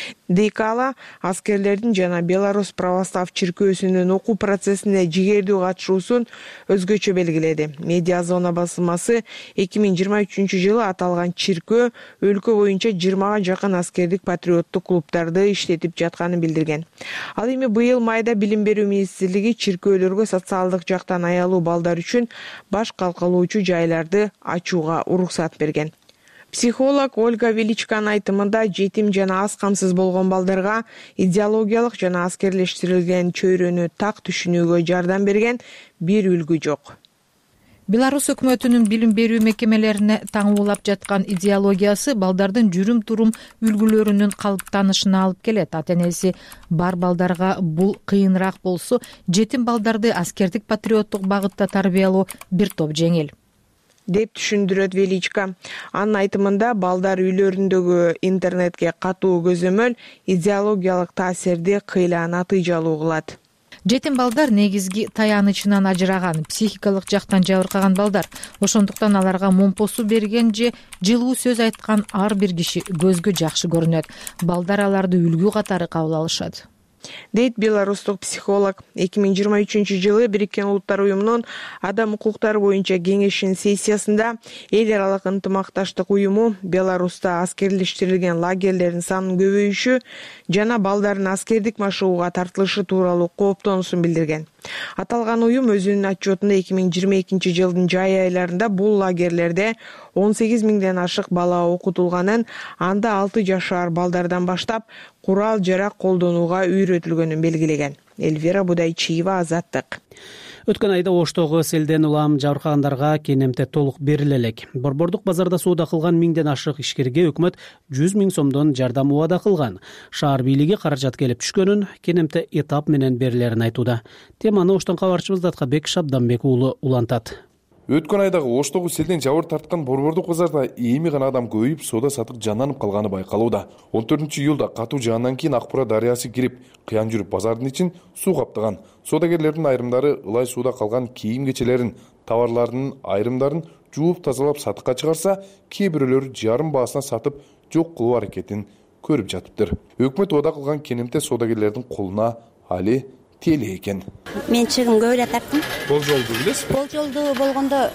Дикала аскерлердин жана Беларусь православ чиркөөсүнүн окуу процессине жигердүү катышуусун өзгөчө белгиледи. Медиа зона басылмасы эки миң жыйырма үчүнчү жылы аталган чиркөө өлкө боюнча жыйырмага жакын аскердик патриоттук клубдарды иштетип жатканын билдирген. Ал эми быйыл майда Билим берүү министрлиги чиркөөлөргө социалдык жактан аялуу балдар үчүн баш калкалоочу жайларды ачууга уруксат берген. Психолог Ольга Величканын айтымында жетим жана аз камсыз болгон балдарга идеологиялык жана аскерлештирилген чөйрөнү так түшүнүүгө жардам берген бир үлгү жок. Беларусь өкмөтүнүн билим берүү мекемелерине таңуулап жаткан идеологиясы балдардын жүрүм турум үлгүлөрүнүн калыптанышына алып келет. Ата энеси бар балдарга бул кыйыныраак болсо, жетим балдарды аскердик патриоттук багытта тарбиялоо бир топ жеңил, деп түшүндүрөт Величка. Анын айтымында балдар үйлөрүндөгү интернетке катуу көзөмөл идеологиялык таасирди кыйла натыйжалуу кылат. Жетим балдар негизги таянычынан ажыраган, психикалык жактан жабыркаган балдар. Ошондуктан аларга момпосу берген же жылуу сөз айткан ар бир киши көзгө жакшы көрүнөт. Балдар аларды үлгү катары кабыл алышат, дейт беларустук психолог. эки миң жыйырма үчүнчү жылы Бириккен Улуттар уюмунун адам укуктары боюнча кеңешинин сессиясында эл аралык ынтымакташтык уюму Беларуста аскерлештирилген лагерлердин санынын көбөйүшү жана балдардын аскердик машыгууга тартылышы тууралуу кооптонуусун билдирген. Аталган уюм өзүнүн отчетунда эки миң жыйырма экинчи жылдын жай айларында бул лагерлерде он сегиз миңден ашык бала окутулганын, анда алты жашар балдардан баштап курал жарак колдонууга үйрөтүлгөнүн белгилеген. Эльвира Будайчиева, Азаттык. Өткөн айда Оштогу селден улам жабыркагандарга кенемте толук бериле элек. Борбордук базарда соода кылган миңден ашык ишкерге өкмөт жүз миң сомдон жардам убада кылган. Шаар бийлиги каражат келип түшкөнүн, кенемте этап менен берилерин айтууда. Теманы Оштон кабарчыбыз Даткабек Шабданбек уулу улантат. Өткөн айдагы Оштогу селден жабыр тарткан борбордук базарда эми гана адам көбөйүп, соода сатык жанданып калганы байкалууда. он төртүнчү июлда катуу жаандан кийин Акбура дарыясы кирип, кыян жүрүп базардын ичин суу каптаган. Соодагерлердин айрымдары ылай сууда калган кийим кечелерин, товарлардын айрымдарын жууп тазалап сатыкка чыгарса, кээ бирөөлөрү жарым баасына сатып жок кылуу аракетин көрүп жатыптыр. Өкмөт убада кылган кенемте соодагерлердин колуна али теле экен. Мен чыгым көп эле тарттым. Болжолду билесиз? Болжолду болгондо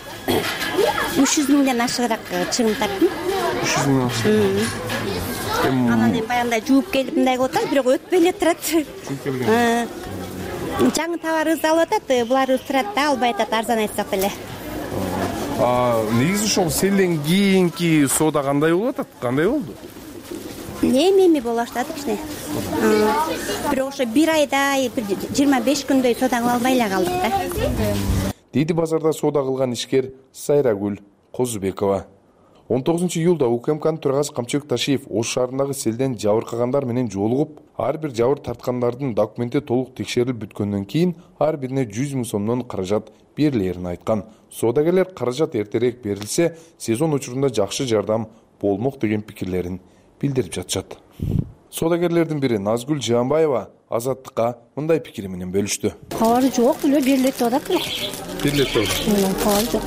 үч жүз миңден ашыгыраак чыгым тарттым. үч жүз миң ашык. Анан эми баягындай жууп келип мындай кылып атат, бирок өтпөй эле турат. Жууп келген. Жаңы товарыбызды алып атат, булар турат да, албай атат, арзан айтсак деле. А, негизи ошол селден кийинки соода кандай болуп атат? Кандай болду? Эми эми боло баштады кичине. Бирок ошо бир айда жыйырма беш күндөй соода кыла албай эле калдык да. Дейди базарда соода кылган ишкер Сайрагүл Козубекова. он тогузунчу июлда УКМКнын төрагасы Камчыбек Ташиев Ош шаарындагы селден жабыркагандар менен жолугуп, ар бир жабыр тарткандардын документи толук текшерилип бүткөндөн кийин ар бирине жүз миң сомдон каражат берилерин айткан. Соодагерлер каражат эртерээк берилсе, сезон учурунда жакшы жардам болмок деген пикирлерин билдирип жатышат. Соодагерлердин бири Назгүл Жаанбаева Азаттыкка мындай пикири менен бөлүштү. Кабары жок, эле берилет деп атат эле. Берилет деп атат. Кабары жок.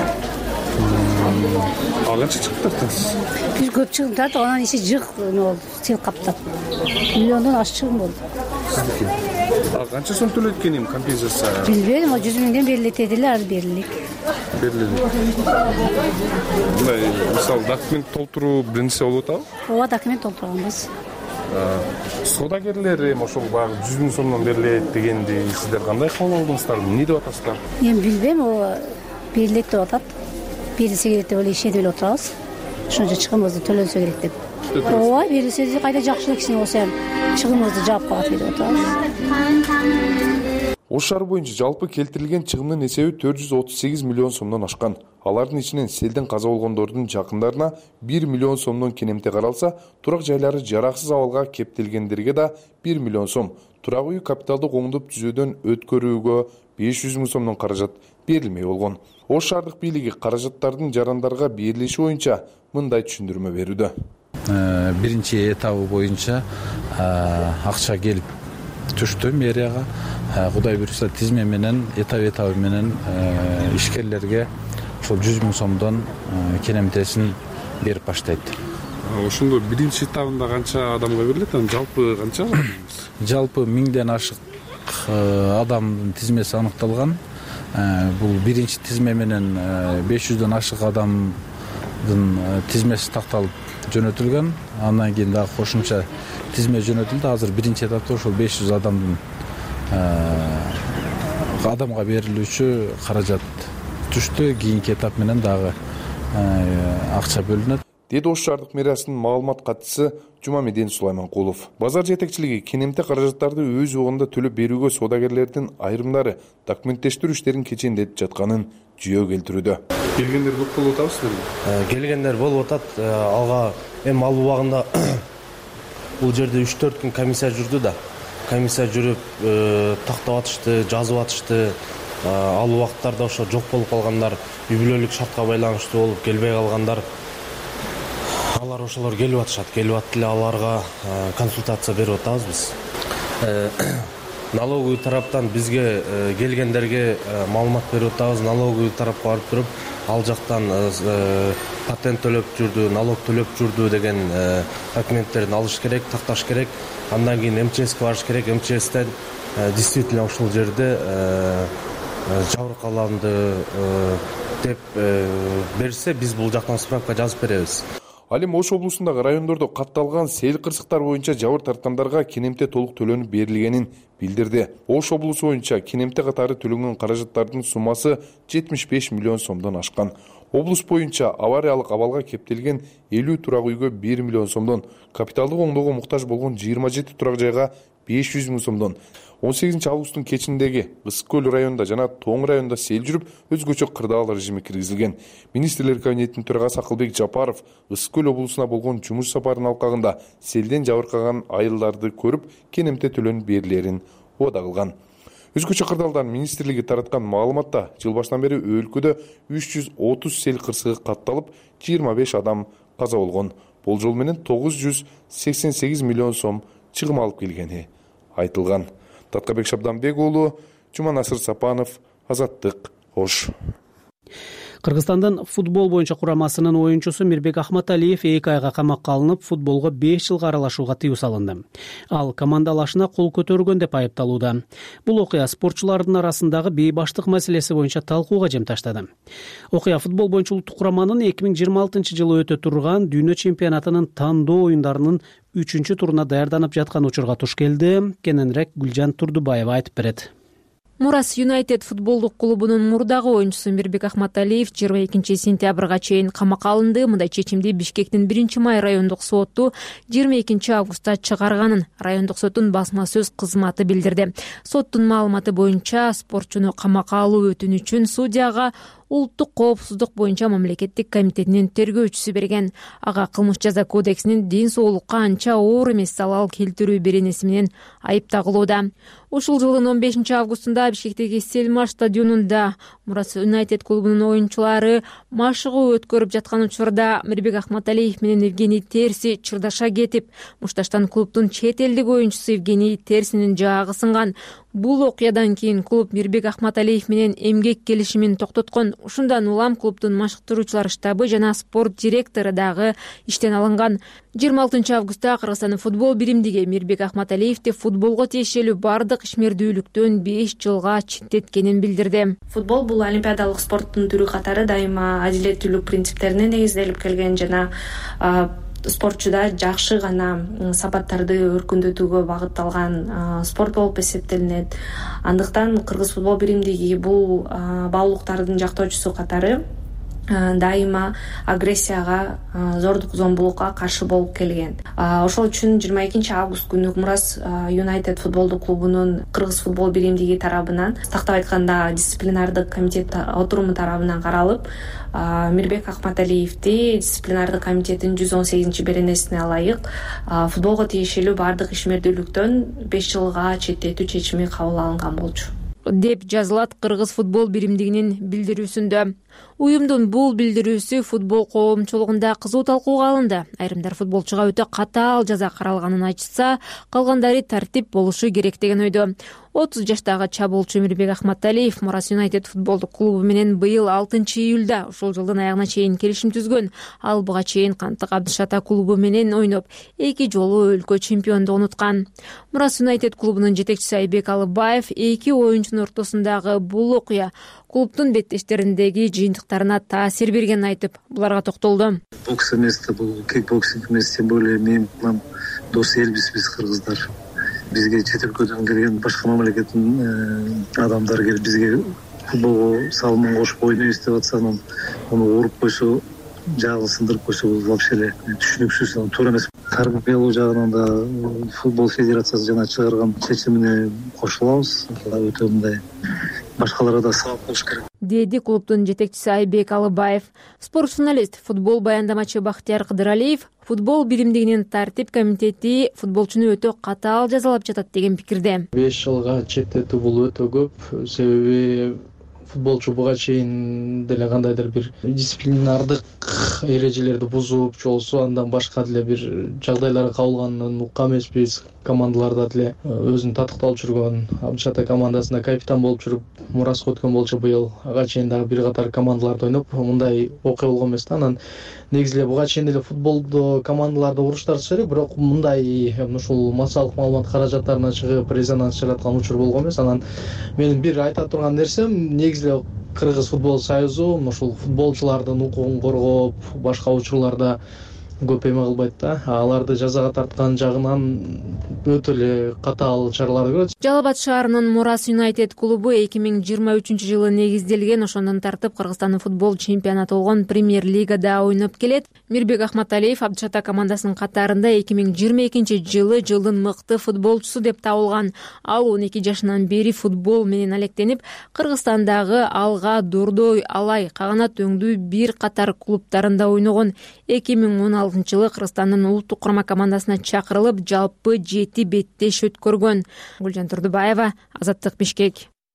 А канча чыгып тартасыз? Бир көп чыгым тартып, анан иши жык болду, сел каптап. Миллиондон ашык чыгым болду. А канча сом төлөйт экенин компенсация? Билбейм, жүз миңден берилет дедилер, ал берилик. Берилет. Мындай, мисалы, документ толтуруу бир нерсе болуп атабы? Ооба, документ толтурганбыз. Соодагерлер эми ошол баягы жүз миң сомдон берилет дегенди сиздер кандай кабыл алдыңыздар? Эмне деп атасыздар? Эми билбейм, ооба берилет деп атат. Берилсе керек деп эле ишенип эле отурабыз. Ошончо чыгымыбызды төлөнсө керек деп. Ооба, берилсе кайда жакшылык кичине болсо эми чыгымыбызды жаап калат деп отурабыз. Ош шаары боюнча жалпы келтирилген чыгымдын эсеби төрт жүз отуз сегиз миллион сомдон ашкан. Алардын ичинен селден каза болгондордун жакындарына бир миллион сомдон кенемте каралса, турак жайлары жараксыз абалга кептелгендерге да бир миллион сом, турак үй капиталдык оңдоп түзүүдөн өткөрүүгө беш жүз миң сомдон каражат берилмей болгон. Ош шаардык бийлиги каражаттардын жарандарга берилиши боюнча мындай түшүндүрмө берүүдө. Биринчи этабы боюнча акча келип түштү мэрияга. Кудай буюрса тизме менен этап этабы менен ишкерлерге ошол жүз миң сомдон кенемтесин берип баштайт. Ошондо биринчи этабында канча адамга берилет? Анан жалпы канча? Жалпы миңден ашык адамдын тизмеси аныкталган. Бул биринчи тизме менен беш жүздөн ашык адамдын тизмеси такталып жөнөтүлгөн. Андан кийин дагы кошумча тизме жөнөтүлдү. Азыр биринчи этапта ошол беш жүз адамдын адамга берилүүчү каражат түштү. Кийинки этап менен дагы акча бөлүнөт, деди Ош шаардык мэриясынын маалымат катчысы Жумамедин Сулайманкулов. Базар жетекчилиги кенемте каражаттарды өз убагында төлөп берүүгө соодагерлердин айрымдары документтештирүү иштерин кечендетип жатканын жүйө келтирүүдө. Келгендер көп болуп атабызбы? Келгендер болуп атат. Алга эми ал убагында бул жерде үч төрт күн комиссия жүрдү да. Комиссия жүрүп тактап атышты, жазып атышты. Ал убакыттарда ошо жок болуп калгандар, үй бүлөлүк шартка байланыштуу болуп келбей калгандар, алар ошолор келип атышат. Келип атып эле аларга консультация берип атабыз биз. Налоговый тараптан бизге келгендерге маалымат берип атабыз. Налоговый тарапка барып туруп, ал жактан патент төлөп жүрдү, налог төлөп жүрдү деген документтерин алыш керек, такташ керек. Андан кийин эм че эске барыш керек. эм че эстен действительно ушул жерде жабыркаланды деп берсе, биз бул жактан справка жазып беребиз. Ал эми Ош облусундагы райондордо катталган сел кырсыктар боюнча жабыр тарткандарга кенемте толук төлөнүп берилгенин билдирди. Ош облусу боюнча кенемте катары төлөнгөн каражаттардын суммасы жетимиш беш миллион сомдон ашкан. Облус боюнча авариялык абалга кептелген элүү турак үйгө бир миллион сомдон, капиталдык оңдоого муктаж болгон жыйырма жети турак жайга беш жүз миң сомдон, он сегизинчи августтун кечиндеги Ысык көл районунда жана Тоң районунда сел жүрүп, өзгөчө кырдаал режими киргизилген. Министрлер кабинетинин төрагасы Акылбек Жапаров Ысык көл облусуна болгон жумуш сапарынын алкагында селден жабыркаган айылдарды көрүп, кенемте төлөнүп берилерин убада кылган. Өзгөчө кырдаалдан министрлиги тараткан маалыматта жыл башынан бери өлкөдө үч жүз отуз сел кырсыгы катталып, жыйырма беш адам каза болгон. Болжол менен тогуз жүз сексен сегиз миллион сом чыгым алып келгени айтылган. Таткабек Шабданбек уулу, Жуманасыр Сапанов, Азаттык, Ош. Кыргызстандын футбол боюнча курамасынын оюнчусу Мирбек Ахматалиев эки айга камакка алынып, футболго беш жылга аралашууга тыюу салынды. Ал командалашына кол көтөргөн деп айыпталууда. Бул окуя спортчулардын арасындагы бейбаштык маселеси боюнча талкууга жем таштады. Окуя футбол боюнча улуттук кураманын эки миң жыйырма алтынчы жылы өтө турган дүйнө чемпионатынын тандоо оюндарынын үчүнчү туруна даярданып жаткан учурга туш келди. Кененирээк Гүлжан Турдубаева айтып берет. Мурас Юнайтед футболдук клубунун мурдагы оюнчусу Мирбек Ахматалиев жыйырма экинчи сентябрга чейин камакка алынды. Мындай чечимди Бишкектин биринчи май райондук соту жыйырма экинчи августта чыгарганын райондук соттун басма сөз кызматы билдирди. Соттун маалыматы боюнча спортчуну камакка алуу өтүнүчүн судьяга Улуттук коопсуздук боюнча мамлекеттик комитетинин тергөөчүсү берген. Ага кылмыш жаза кодексинин ден соолукка анча оор эмес залал келтирүү беренеси менен айып тагылууда. Ушул жылдын он бешинчи августунда Бишкектеги Селмаш стадионунда Мурас Юнайтед клубунун оюнчулары машыгуу өткөрүп жаткан учурда Мирбек Ахматалиев менен Евгений Терси чырдаша кетип, мушташтан клубдун чет элдик оюнчусу Евгений Терсинин жаагы сынган. Бул окуядан кийин клуб Мирбек Ахматалиев менен эмгек келишимин токтоткон. Ушундан улам клубдун машыктыруучулар штабы жана спорт директору дагы иштен алынган. жыйырма алтынчы августта Кыргызстандын футбол биримдиги Мирбек Ахматалиевди футболго тиешелүү бардык ишмердүүлүктөн беш жылга четтеткенин билдирди. Футбол бул олимпиадалык спорттун түрү катары дайыма адилеттүүлүк принциптерине негизделип келген жана спортчуда жакшы гана сапаттарды өркүндөтүүгө багытталган спорт болуп эсептелинет. Андыктан Кыргыз футбол биримдиги бул баалуулуктардын жактоочусу катары дайыма агрессияга, зордук зомбулукка каршы болуп келген. Ошол үчүн жыйырма экинчи август күнү Мурас Юнайтед футболдук клубунун Кыргыз футбол биримдиги тарабынан, тактап айтканда дисциплинардык комитет отуруму тарабынан каралып, Мирбек Ахматалиевди дисциплинардык комитеттин жүз он сегизинчи беренесине ылайык футболго тиешелүү бардык ишмердүүлүктөн беш жылга четтетүү чечими кабыл алынган болчу деп жазылат Кыргыз футбол биримдигинин билдирүүсүндө. Уюмдун бул билдирүүсү футбол коомчулугунда кызуу талкууга алынды. Айрымдар футболчуга өтө катаал жаза каралганын айтышса, калгандары тартип болушу керек деген ойдо. отуз жаштагы чабуулчу Мирбек Ахматалиев Мурас Юнайтед футболдук клубу менен быйыл алтынчы июлда ушул жылдын аягына чейин келишим түзгөн. Ал буга чейин Кантык Абдыш Ата клубу менен ойноп, эки жолу өлкө чемпиондугун уткан. Мурас Юнайтед клубунун жетекчиси Айбек Алыбаев эки оюнчунун ортосундагы бул окуя клубдун беттештериндеги жыйынтыктарына таасир бергенин айтып, буларга токтолду. Бокс эмес да, бул кикбоксинг эмес, тем более мен дос элбиз биз кыргыздар. Бизге чет өлкөдөн келген башка мамлекеттин адамдары келип бизге футболго салымын кошуп ойнойбуз деп атса, анан аны уруп койсо, жагын сындырып койсо, бул вообще эле түшүнүксүз, туура эмес. Тарбиялоо жагынан да футбол федерациясы жана чыгарган чечимине кошулабыз. Өтө мындай башкаларга да сабак болуш керек, деди клубдун жетекчиси Айбек Алыбаев. Спорт журналист, футбол баяндамачы Бактияр Кыдыралиев футбол биримдигинин тартип комитети футболчуну өтө катаал жазалап жатат деген пикирде. беш жылга четтетүү бул өтө көп, себеби футболчу буга чейин деле кандайдыр бир дисциплинардык эрежелерди бузуп же болбосо андан башка деле бир жагдайларга кабылганын уккан эмеспиз. Командаларда деле өзүн татыкталып жүргөн, Абдыш Ата командасында капитан болуп жүрүп, Мураска өткөн болчу быйыл. Ага чейин дагы бир катар командаларда ойноп, мындай окуя болгон эмес да. Анан негизи эле буга чейин деле футболдо командаларда уруштар чыгып элек, бирок мындай ушул массалык маалымат каражаттарына чыгып резонанс жараткан учур болгон эмес. Анан менин бир айта турган нерсем, негизи эле Кыргыз футбол союзу ушул футболчулардын укугун коргоп, башка учурларда көп эме кылбайт да. Аларды жазага тарткан жагынан өтө эле катаал чараларды көрөт. Жалал Абад шаарынын Мурас Юнайтед клубу эки миң жыйырма үчүнчү жылы негизделген. Ошондон тартып Кыргызстандын футбол чемпионаты болгон Премьер лигада ойноп келет. Мирбек Ахматалиев Абдыш Ата командасынын катарында эки миң жыйырма экинчи жылы жылдын мыкты футболчусу деп табылган. Ал он эки жашынан бери футбол менен алектенип, Кыргызстандагы Алга, Дордой, Алай, Каганат өңдүү бир катар клубтарында ойногон. эки миң он алтынчы жылы Кыргызстандын улуттук курма командасына чакырылып, жалпы жети беттеш өткөргөн. Гүлжан Турдубаева, Азаттык, Бишкек.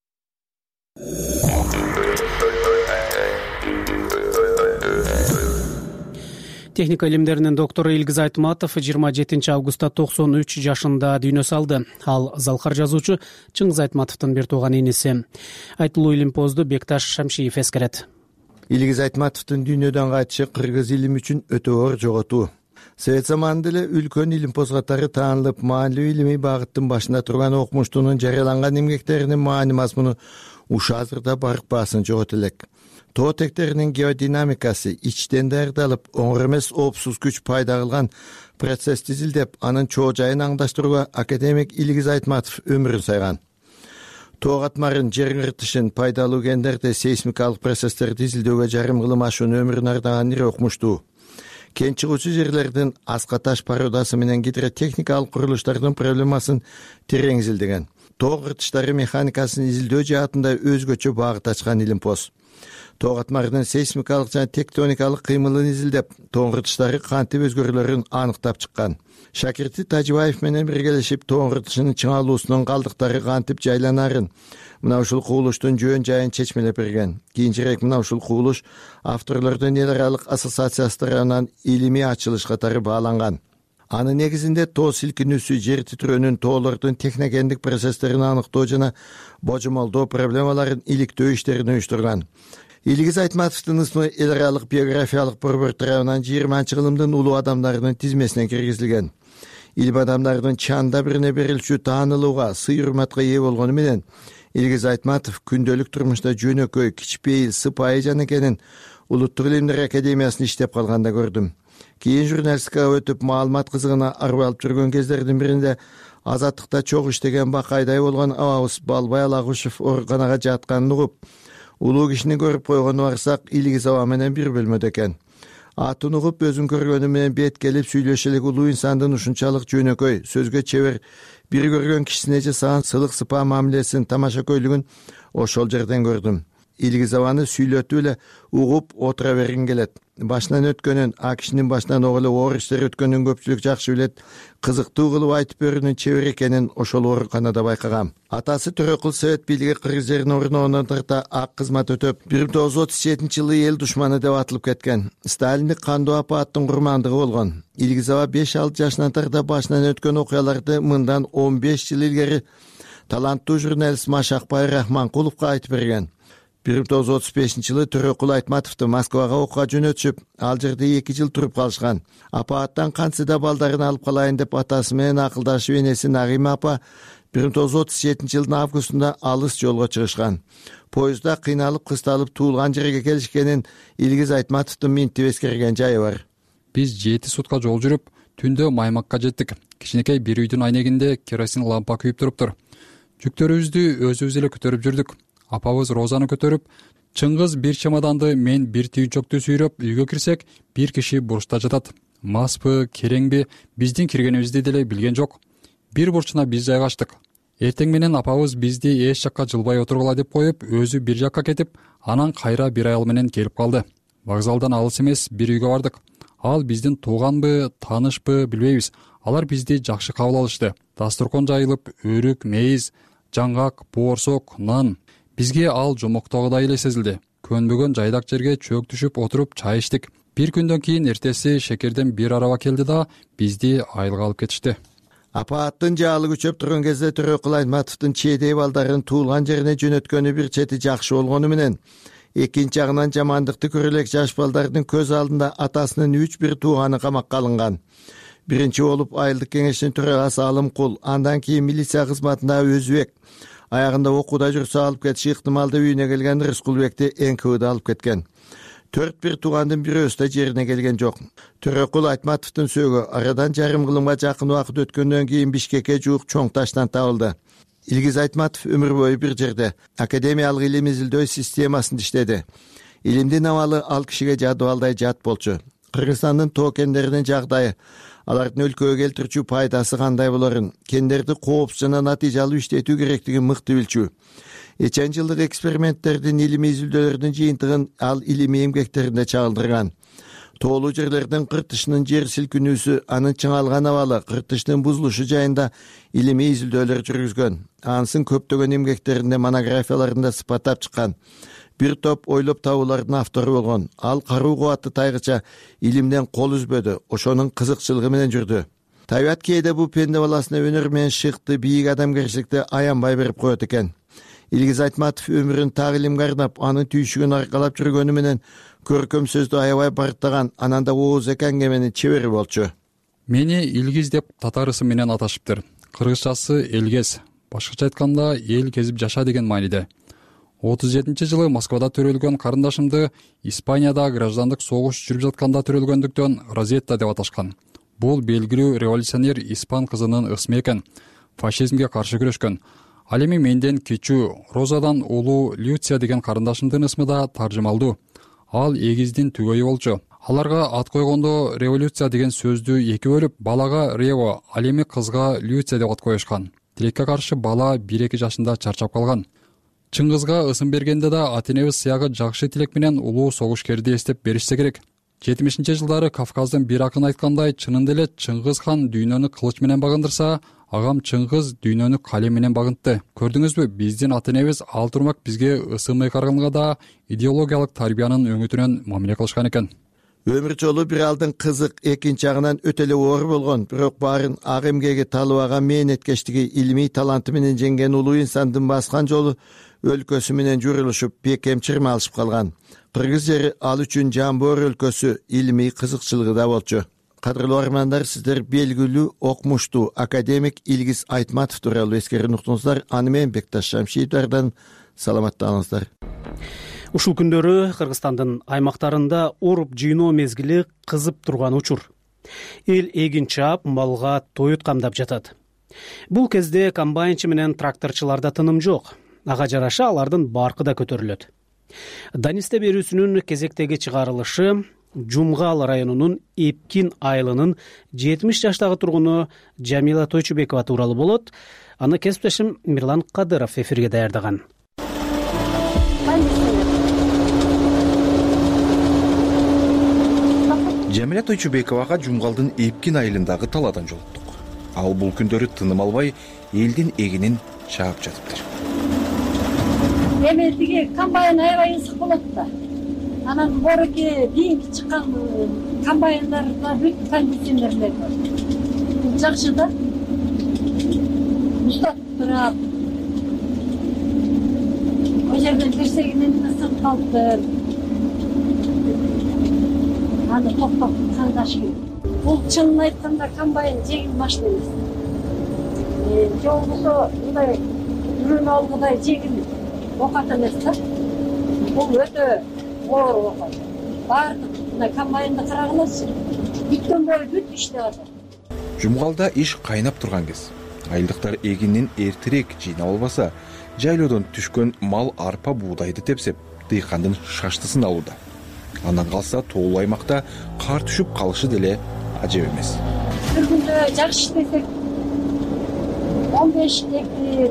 Техника илимдеринин доктору Илгиз Айтматов жыйырма жетинчи августта токсон үч жашында дүйнө салды. Ал залкар жазуучу Чыңгыз Айтматовдун бир тууган иниси. Айтылуу илимпозду Бекташ Шамшиев эскерет. Илгиз Айтматовдун дүйнөдөн кайтышы кыргыз илими үчүн өтө оор жоготуу. Совет заманында эле үлкөн илимпоз катары таанылып, маанилүү илимий багыттын башында турган окумуштунун жарыяланган эмгектеринин маани мазмуну ушу азырда барк баасын жогото элек. Тоо тектеринин геодинамикасы ичтен даярдалып, оңор эмес оопсуз күч пайда кылган процессти изилдеп, анын чоо жайын аңдаштырууга академик Илгиз Айтматов өмүрүн сайган. Тоо катмарын, жер кыртышын, пайдалуу кендерди, сейсмикалык процесстерди изилдөөгө жарым кылым ашуун өмүрүн ардаган ири окумуштуу. Кен чыгуучу жерлердин аска таш породасы менен гидротехникалык курулуштардын проблемасын терең изилдеген. Тоо кыртыштары механикасын изилдөө жаатында өзгөчө багыт ачкан илимпоз. Тоо катмарынын сейсмикалык жана тектоникалык кыймылын изилдеп, тоо кыртыштары кантип өзгөрүлөрүн аныктап чыккан. Шакирти Тажибаев менен биргелешип, тоо кыртышынын чыңалуусунун калдыктары кантип жайланарын, мына ушул кубулуштун жөн жайын чечмелеп берген. Кийинчерээк мына ушул кубулуш авторлордун эл аралык ассоциациясы тарабынан илимий ачылыш катары бааланган. Анын негизинде тоо силкинүүсү, жер титирөөнүн, тоолордун техногендик процесстерин аныктоо жана божомолдоо проблемаларын иликтөө иштерин уюштурган. Илгиз Айтматовдун ысмы эл аралык биографиялык борбор тарабынан жыйырманчы кылымдын улуу адамдарынын тизмесине киргизилген. Илим адамдарынын чанда бирине берилчү таанылууга, сый-урматка ээ болгону менен Илгиз Айтматов күндөлүк турмушта жөнөкөй, кичпейил, сыпайы жан экенин Улуттук илимдер академиясында иштеп калганда көрдүм. Кийин журналистикага өтүп, маалымат кызыгына арбалып жүргөн кездердин биринде Азаттыкта чогуу иштеген Бакайдай болгон абабыз Балбай Алагушев ооруканага жатканын угуп, улуу кишини көрүп койгону барсак Илгиз аба менен бир бөлмөдө экен. Атын угуп өзүн көргөнү менен бет келип сүйлөшө элек улуу инсандын ушунчалык жөнөкөй, сөзгө чебер, бир көргөн кишисине жасаган сылык сыпаа мамилесин, тамашакөйлүгүн ошол жерден көрдүм. Илгиз абаны сүйлөтүп эле угуп отура бергим келет. Башынан өткөнүн, а кишинин башынан ого эле оор иштер өткөнүн көпчүлүк жакшы билет. Кызыктуу кылып айтып берүүнүн чебер экенин ошол ооруканада байкагам. Атасы Төрөкул Совет бийлиги кыргыз жерин орногондон тарта ак кызмат өтөп, бир миң тогуз жүз отуз жетинчи жылы эл душманы деп атылып кеткен. Сталиндик кандуу апааттын курмандыгы болгон. Илгиз аба беш алты жашынан тарта башынан өткөн окуяларды мындан он беш жыл илгери таланттуу журналист Машакбай Рахманкуловго айтып берген. бир миң тогуз жүз отуз бешинчи жылы Төрөкул Айтматовду Москвага окууга жөнөтүшүп, ал жерде эки жыл туруп калышкан. Апааттан кантсе да балдарын алып калайын деп атасы менен акылдашып энеси Нагыйма апа бир миң тогуз жүз отуз жетинчи жылдын августунда алыс жолго чыгышкан. Поездда кыйналып кысталып туулган жерге келишкенин Илгиз Айтматовдун минтип эскерген жайы бар. Биз жети сутка жол жүрүп, түндө Маймакка жеттик. Кичинекей бир үйдүн айнегинде керосин лампа күйүп туруптур. Жүктөрүбүздү өзүбүз эле көтөрүп жүрдүк. Апабыз Розаны көтөрүп, Чыңгыз бир чемоданды, мен бир түйүнчөктү сүйрөп үйгө кирсек, бир киши бурчта жатат. Маспы, кереңби, биздин киргенибизди деле билген жок. Бир бурчуна биз жайгаштык. Эртең менен апабыз бизди эч жакка жылбай отургула деп коюп, өзү бир жакка кетип, анан кайра бир аял менен келип калды. Вокзалдан алыс эмес бир үйгө бардык. Ал биздин тууганбы, таанышпы билбейбиз. Алар бизди жакшы кабыл алышты. Дасторкон жайылып, өрүк, мейиз, жаңгак, боорсок, нан. Бизге ал жомоктогудай эле сезилди. Көнбөгөн жайдак жерге чөөк түшүп отуруп чай иштик. Бир күндөн кийин эртеси шекерден бир араба келди да бизди айылга алып кетишти. Апааттын жаалы күчөп турган кезде Төрөкул Айтматовдун чейдей балдарын туулган жерине жөнөткөнү бир чети жакшы болгону менен, экинчи жагынан жамандыкты көрө элек жаш балдардын көз алдында атасынын үч бир тууганы камакка алынган. Биринчи болуп айылдык кеңештин төрагасы Алымкул, андан кийин милиция кызматындагы Өзбек, аягында окууда жүрсө алып кетиши ыктымалды үйүнө келген Рыскулбекти эн ка ыда алып кеткен. Төрт бир туугандын бирөөсү да жерине келген жок. Төрөкул Айтматовдун сөөгү арадан жарым кылымга жакын убакыт өткөндөн кийин Бишкекке жуук чоң таштан табылды. Илгиз Айтматов өмүр бою бир жерде академиялык илим изилдөө системасында иштеди. Илимдин абалы ал кишиге жадыбалдай жат болчу. Кыргызстандын тоо кендеринин жагдайы, алардын өлкөгө келтирчү пайдасы кандай болорун, кендерди коопсуз жана натыйжалуу иштетүү керектигин мыкты билчү. Эчен жылдык эксперименттердин илимий изилдөөлөрдүн жыйынтыгын ал илимий эмгектеринде чагылдырган. Тоолуу жерлердин кыртышынын жер силкинүүсү, анын чыңалган абалы, кыртыштын бузулушу жайында илимий изилдөөлөр жүргүзгөн. Ансын көптөгөн эмгектеринде, монографияларында сыпаттап чыккан. Бир топ ойлоп табуулардын автору болгон. Ал каруу кубатты тайгыча илимден кол үзбөдү, ошонун кызыкчылыгы менен жүрдү. Табиат кээде бул пенде баласына өнөр менен шыкты, бийик адамгерчиликти аянбай берип коет экен. Илгиз Айтматов өмүрүн так илимге арнап, анын түйшүгүн аркалап жүргөнү менен көркөм сөздү аябай барктаган, анан да ооз эки аңгеменин чебери болчу. Мени Илгиз деп татарысы менен аташыптыр. Кыргызчасы Элгез. Башкача айтканда эл кезип жаша деген мааниде. отуз жетинчи жылы Москвада төрөлгөн карындашымды Испанияда граждандык согуш жүрүп жатканда төрөлгөндүктөн Розетта деп аташкан. Бул белгилүү революционер испан кызынын ысмы экен. Фашизмге каршы күрөшкөн. Ал эми менден кичүү Розадан улуу Люция деген карындашымдын ысмы да таржымалдуу. Ал эгиздин түгөйү болчу. Аларга ат койгондо революция деген сөздү эки бөлүп, балага Рево, ал эми кызга Люция деп ат коюшкан. Тилекке каршы бала бир эки жашында чарчап калган. Чыңгызга ысым бергенде да ата-энебиз сыягы жакшы тилек менен улуу согушкерди эстеп беришсе керек. жетимишинчи жылдары Кавказдын бир акыны айткандай, чынында эле Чыңгыз хан дүйнөнү кылыч менен багындырса, агам Чыңгыз дүйнөнү калем менен багынтты. Көрдүңүзбү, биздин ата-энебиз ал турмак бизге ысым эйкарганга да идеологиялык тарбиянын өңүтүнөн мамиле кылышкан экен. Өмүр жолу бир алдын кызык, экинчи жагынан өтө эле оор болгон, бирок баарын ак эмгеги, талыбаган мээнеткечтиги, илимий таланты менен жеңген улуу инсандын баскан жолу өлкөсү менен журулушуп, бекем чырмалышып калган. Кыргыз жери ал үчүн жамбоор өлкөсү, илимий кызыкчылыгы да болчу. Кадырлуу армандар, сиздер белгилүү окумуштуу академик Илгиз Айтматов тууралуу эскерип уктуңуздар. Аны менен Бекташ Шамшиевдардан саламаттаныңыздар. Ушул күндөрү Кыргызстандын аймактарында оруп жыйноо мезгили кызып турган учур. Эл эгин чаап, малга тоют камдап жатат. Бул кезде комбайнчы менен тракторчуларда тыным жок. Ага жараша алардын баркы да көтөрүлөт. данисте берүүсүнүн кезектеги чыгарылышы Жумгал районунун Эпкин айылынын жетимиш жаштагы тургуну Жамила Тойчубекова тууралуу болот. Аны кесиптешим Мирлан Кадыров эфирге даярдаган. Жамила Тойчубековага Жумгалдын Эпкин айылындагы талаадан жолуктук. Ал бул күндөрү тыным албай элдин эгинин чаап жатыптыр. Эми тиги комбайн аябай ысык болот да. Анан мореке кийинки чыккан комбайндарда бүт кондиционерлер бар. Жакшы да. Устатып турат. О жерден берсегинен ысык калыптыр. Аны токтоп кандаш керек. Бул чынын айтканда комбайн жеңил машина эмес. Же болбосо мындай үрүн алгыдай жеңил окат эмес да. Бул өтө оор окат. Баардык мына комбайнды карагылачы. Бүткөн бою бүт иштеп атат. Жумгалда иш кайнап турган кез. Айылдыктар эгинин эртерээк жыйнап албаса, жайлоодон түшкөн мал, арпа, буудайды тепсеп, дыйкандын шаштысын алууда. Андан калса тоолуу аймакта кар түшүп калышы деле ажеп эмес. Бир күндө жакшы иштесек он беш гектар.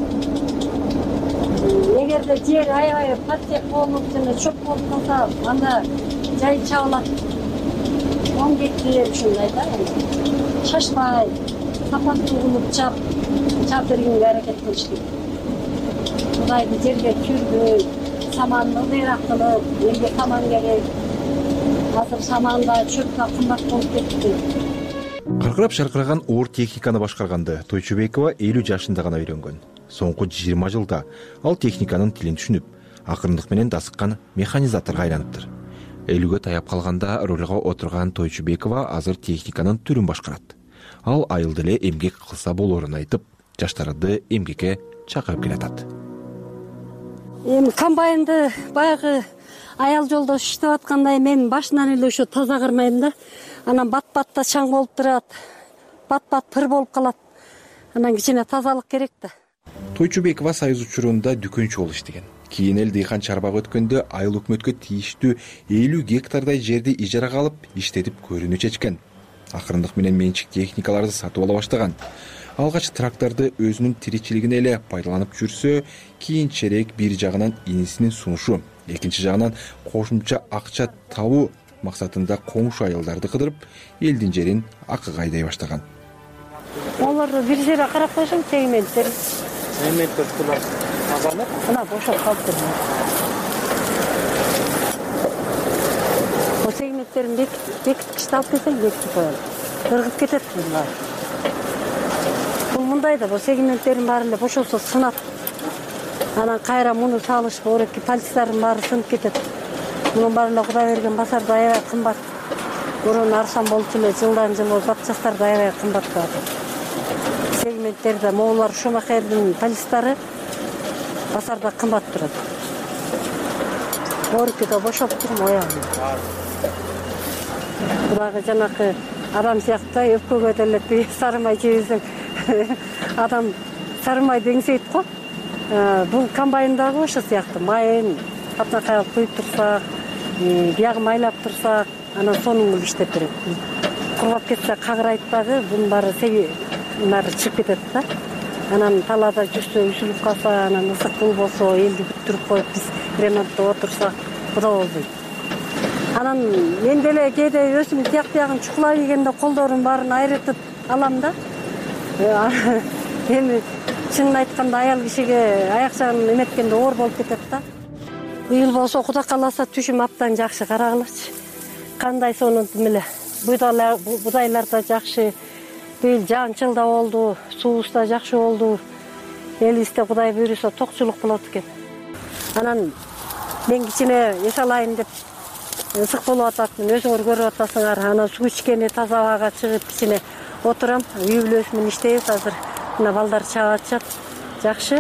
Эгерде жер аябай паттек болуп жана чөп болуп калса, анда жай чабылат. он гектар ушундай да. Шашпай, сапаттуу кылып чап, чап бергенге аракет кылыш керек. Кудайды жерге түрбөй, саманды ылдыйраак кылып, элге саман керек. Азыр саманда чөп да кымбат болуп кетти. Каркырап шаркыраган оор техниканы башкарганды Тойчубекова элүү жашында гана үйрөнгөн. Соңку жыйырма жылда ал техниканын тилин түшүнүп, акырындык менен дасыккан механизаторго айланыптыр. элүүгө таяп калганда рөлгө отурган Тойчубекова азыр техниканын түрүн башкарат. Ал айылда эле эмгек кылса болоорун айтып, жаштарды эмгекке чакырып келатат. Эми комбайнды баягы аял жолдош иштеп аткандай мен башынан эле ошо таза кырмайм да. Анан бат-батта чаң болуп турат. Бат-бат пыр болуп калат. Анан кичине тазалык керек да. Тойчубекова Союз учурунда дүкөнчү болуп иштеген. Кийин эл дыйкан чарбага өткөндө айыл өкмөткө тийиштүү элүү гектардай жерди ижарага алып иштетип көрүүнү чечкен. Акырындык менен менчик техникаларды сатып ала баштаган. Алгач тракторду өзүнүн тиричилигине эле пайдаланып жүрсө, кийинчерээк бир жагынан инисинин сунушу, экинчи жагынан кошумча акча табуу максатында коңшу айылдарды кыдырып, элдин жерин акыга айдай баштаган. Олорду бир жерге карап койсоң, сегменттер. Сегменттер мына тазалап, мына бошоп калыптыр. Бул сегменттерин бекиткичти алып келсең, бекитип коелу. Кыргып кетет булар. Бул мындай да, бул сегменттерин баары эле бошосо сынат. Анан кайра муну салыш керек, пальцтардын баары сынып кетет. Мунун баары эле Кудай берген басарда аябай кымбат. Мурун арзан болчу эле жылдан жылы запчастар да аябай кымбаттап атат. Сегменттерде моулар Шумахердин пальцтары басарда кымбат турат. Оркида бошоп турму оягы. Булагы жанакы адам сыяктуу өпкөгө деле сарымай жебесең адам сарымай деңсейт го. Бул комбайндагы ошо сыяктуу майын атнакай алып куюп турсак, биягы майлап турсак, анан сонун кылып иштеп берет. Кургап кетсе кагырайт дагы, бунун баары сеги нары чыгып кетет да. Анан талаада жүрсө үзүлүп калса, анан ысык болбосо, элди бүттүрүп коюп биз ремонттоп отурсак, куда болбойт. Анан мен деле кээде өзүм тияк биягын чукулай ийгенде колдорун баарын айрытып алам да. Эми чынын айтканда аял кишиге аяк жагын эметкенде оор болуп кетет да. Быйыл болсо Кудай кааласа түшүм абдан жакшы, карагылачы. Кандай сонун эле будайлар да жакшы. Быйыл жаан-чыл да болду, суубуз да жакшы болду. Элибизде Кудай буйруса токчулук болот экен. Анан мен кичине эс алайын деп ысык болуп атат, өзүңөр көрүп атасыңар. Анан суу ичкени таза абага чыгып кичине отурам. Үй бүлөбүз менен иштейбиз азыр. Мына балдар чаап атышат. Жакшы.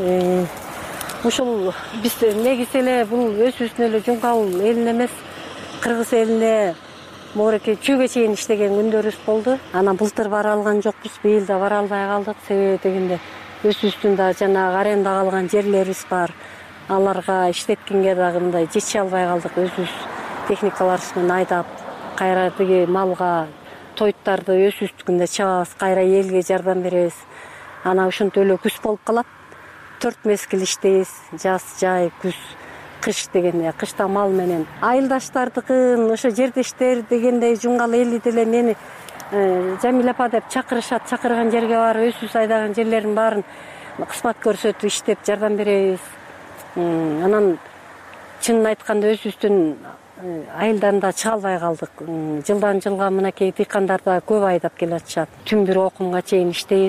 Ушул биз негизи эле бул өзүбүздүн эле Жумгал элине эмес, Кыргыз элине мореке чүйгө чейин иштеген күндөрүбүз болду. Анан былтыр бара алган жокпуз, быйыл да бара албай калдык. Себеби дегенде өзүбүздүн да жанагы арендага алган жерлерибиз бар. аларга иштеткенге дагы мындай жетише албай калдык. Өзүбүз техникаларыбыз менен айдап, кайра тиги малга тойтарды өзүбүздүкүндө чабабыз, кайра элге жардам беребиз. Анан ошентип эле күз болуп калат. Төрт мезгил иштейбиз. Жаз, жай, күз, кыш дегенде. Кышта мал менен айылдаштардыкын, ошо жердештер дегендей жунгал эли деле мени Жамиля апа деп чакырышат. Чакырган жерге барып, өзүбүз айдаган жерлердин баарын кызмат көрсөтүп иштеп жардам беребиз. Анан чынын айтканда өзүбүздүн айылдан да чыга албай калдык. Жылдан жылга мынакей дыйкандар да көп айдап келатышат. Түн бир окумга чейин иштейбиз.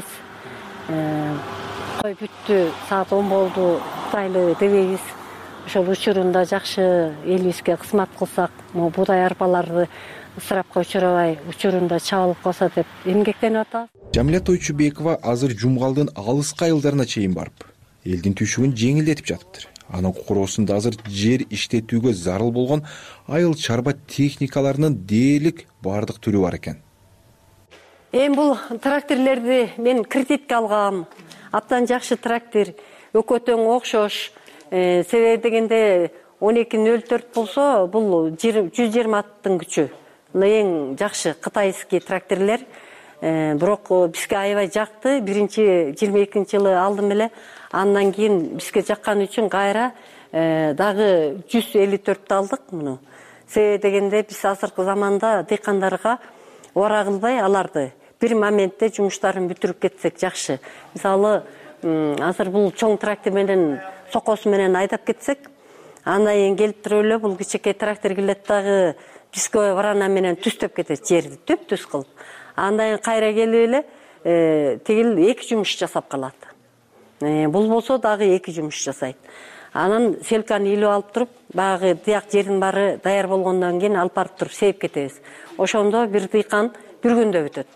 Кой бүттү, саат он болду, кутайлы дебейбиз. Ошол учурунда жакшы элибизге кызмат кылсак, могу буудай арпаларды ысырапка учурабай, учурунда чабылып калса деп эмгектенип атабыз. Жамиля Тойчубекова азыр Жумгалдын алыскы айылдарына чейин барып, элдин түйшүгүн жеңилдетип жатыптыр. Анын короосунда азыр жер иштетүүгө зарыл болгон айыл чарба техникаларынын дээрлик бардык түрү бар экен. Эми бул тракторлорду мен кредитке алгам. Абдан жакшы трактор, өкө тең окшош. Себеби дегенде он эки нөл төрт болсо, бул жүз жыйырма аттын күчү. Эң жакшы кытайский тракторлор. Бирок бизге аябай жакты. Биринчи жыйырма экинчи жылы алдым эле. Андан кийин бизге жаккан үчүн кайра дагы жүз элүү төрттү алдык муну. Себеби дегенде биз азыркы заманда дыйкандарга ора кылбай аларды бир моментте жумуштарын бүтүрүп кетсек жакшы. Мисалы, азыр бул чоң трактор менен сокосу менен айдап кетсек, андан кийин келип туруп эле бул кичинекей трактор келет дагы бизге варана менен түстөп кетет жерди, төп-түз кылып. Андан кийин кайра келип эле тигил эки жумуш жасап калат. Бул болсо дагы эки жумуш жасайт. Анан селканы илип алып туруп, баягы тияк жердин баары даяр болгондон кийин алып барып туруп сейип кетебиз. Ошондо бир дыйкан бир күндө бүтөт.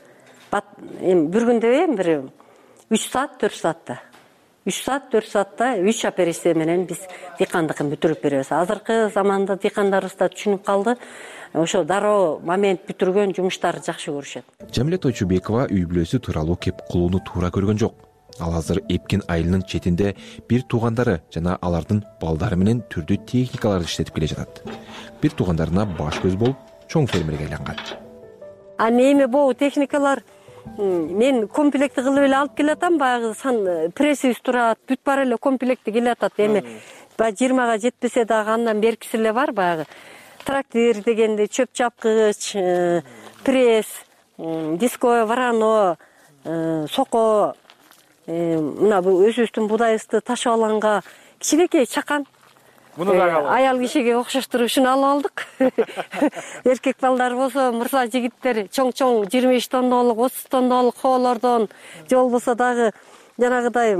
Эми бир күндө эми бир үч саат, төрт саатта. үч саат, төрт саатта үч операция менен биз дыйкандыкын бүтүрүп беребиз. Азыркы заманда дыйкандарыбыз да түшүнүп калды. Ошо дароо момент бүтүргөн жумуштарды жакшы көрүшөт. Жамиля Тойчубекова үй бүлөсү тууралуу кеп кылууну туура көргөн жок. Ал азыр Эпкин айылынын четинде бир туугандары жана алардын балдары менен түрдүү техникаларды иштетип келе жатат. Бир туугандарына баш көз болуп, чоң фермерге айланган. А эми бул техникалар мен комплекти кылып эле алып келатам. Баягы сан прессибиз турат, бүт бар эле комплекти келатат. Эми баягы жыйырмага жетпесе дагы андан беркиси эле бар баягы. Трактор дегенде чөп чапкыч, пресс, дисковое варано, соко, мына өзүбүздүн будайыбызды ташып алганга кичинекей чакан. Муну дагы аял кишиге окшоштуруп ушуну алып алдык. Эркек балдар болсо, мырза жигиттер чоң-чоң жыйырма беш тоннолук, отуз тоннолук хоолордон, же болбосо дагы жанагыдай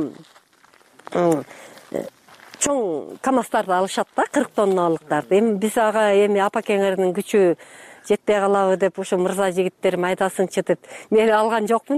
чоң камаздарды алышат да, кырк тоннолуктарды. Эми биз ага эми апа-кеңердин күчү жетпей калабы деп ошо мырза жигиттер майдасынчы деп мен алган жокмун.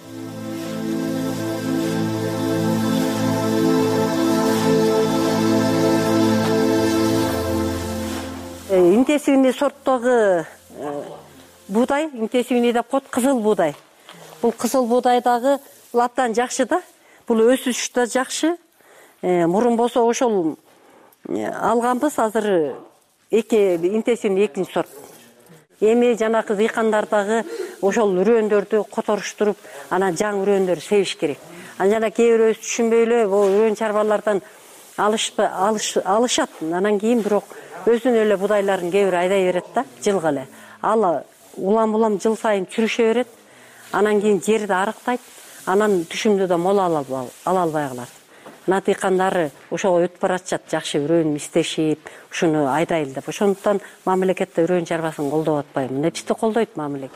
Интенсивный сорттогу буудай, интенсивный деп коет, кызыл буудай. Бул кызыл буудай дагы абдан жакшы да. Бул өсүш да жакшы. Мурун болсо ошол алганбыз, азыр эки интенсивный экинчи сорт. Эми жанакы дыйкандар дагы ошол үрөндөрдү которуштуруп, анан жаңы үрөндөр себиш керек. Анан жана кээ бирөөбүз түшүнбөй эле бул үрөн чарбалардан алышат. Анан кийин бирок өзүнүн эле будайларын кээ бир айдай берет да, жылга эле. Ал улам-улам жыл сайын чүрүшө берет. Анан кийин жерди арыктайт. Анан түшүмдү да мол ала албай калат. Мына дыйкандары ошого өтүп баратышат, жакшы үрөн истешип, ушуну айдайлы деп. Ошондуктан мамлекетте үрөн чарбасын колдоп атпайбы. Мына бизди колдойт мамлекет.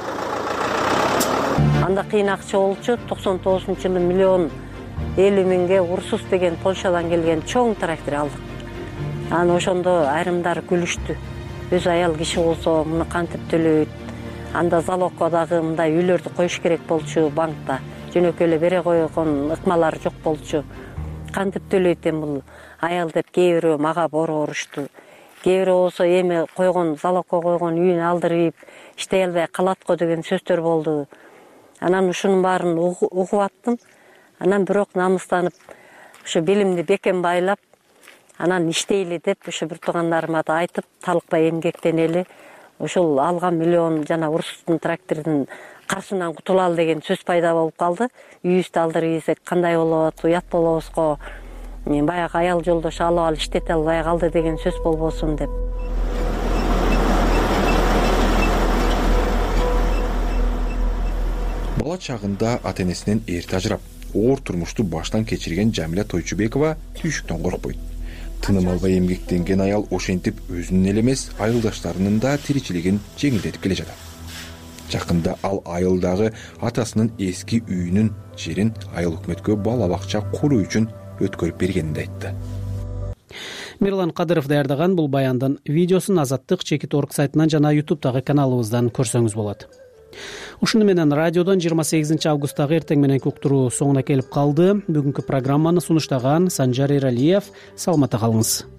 Анда кыйын акча болчу, токсон тогузунчу жылы миллион элүү миңге Урсус деген Польшадан келген чоң трактор алдык. Анан ошондо айрымдары күлүштү. Өз аял киши болсо муну кантип төлөйт? Анда залогко дагы мындай үйлөрдү коюш керек болчу банкта. Жөнөкөй эле бере койгон ыкмалар жок болчу. Кантип төлөйт эми бул аял деп кээ бирөө мага борборушту. Кээ бирөө болсо эми койгон залогко койгон үйүн алдырып, иштей албай калат го деген сөздөр болду. Анан ушунун баарын угуп аттым. Анан бирок намыстанып, ошо белимди бекем байлап, анан иштейли деп ошо бир туугандарыма да айтып, талыкпай эмгектенели, ошол алган миллион жана Урустун трактордун каршынан кутулалы деген сөз пайда болуп калды. Үйүбүздү алдырып ийсек кандай болот, уят болобузго, баягы аял жолдошу алып алып иштете албай калды деген сөз болбосун деп. Бала чагында ата энесинен эрте ажырап, оор турмушту баштан кечирген Жамиля Тойчубекова түйшүктөн коркпойт. Тыным албай эмгектенген аял ошентип өзүнүн эле эмес, айылдаштарынын да тиричилигин жеңилдетип келе жатат. Жакында ал айылдагы атасынын эски үйүнүн жерин айыл өкмөткө бала бакча куруу үчүн өткөрүп бергенин айтты. Мирлан Кадыров даярдаган бул баяндын видеосун Азаттык чекит орг сайтынан жана ютубтагы каналыбыздан көрсөңүз болот. Ушуну менен радиодон жыйырма сегизинчи августтагы эртең мененки уктуруу соңуна келип калды. Бүгүнкү программаны сунуштаган Санжар Эралиев. Саламатта калыңыз.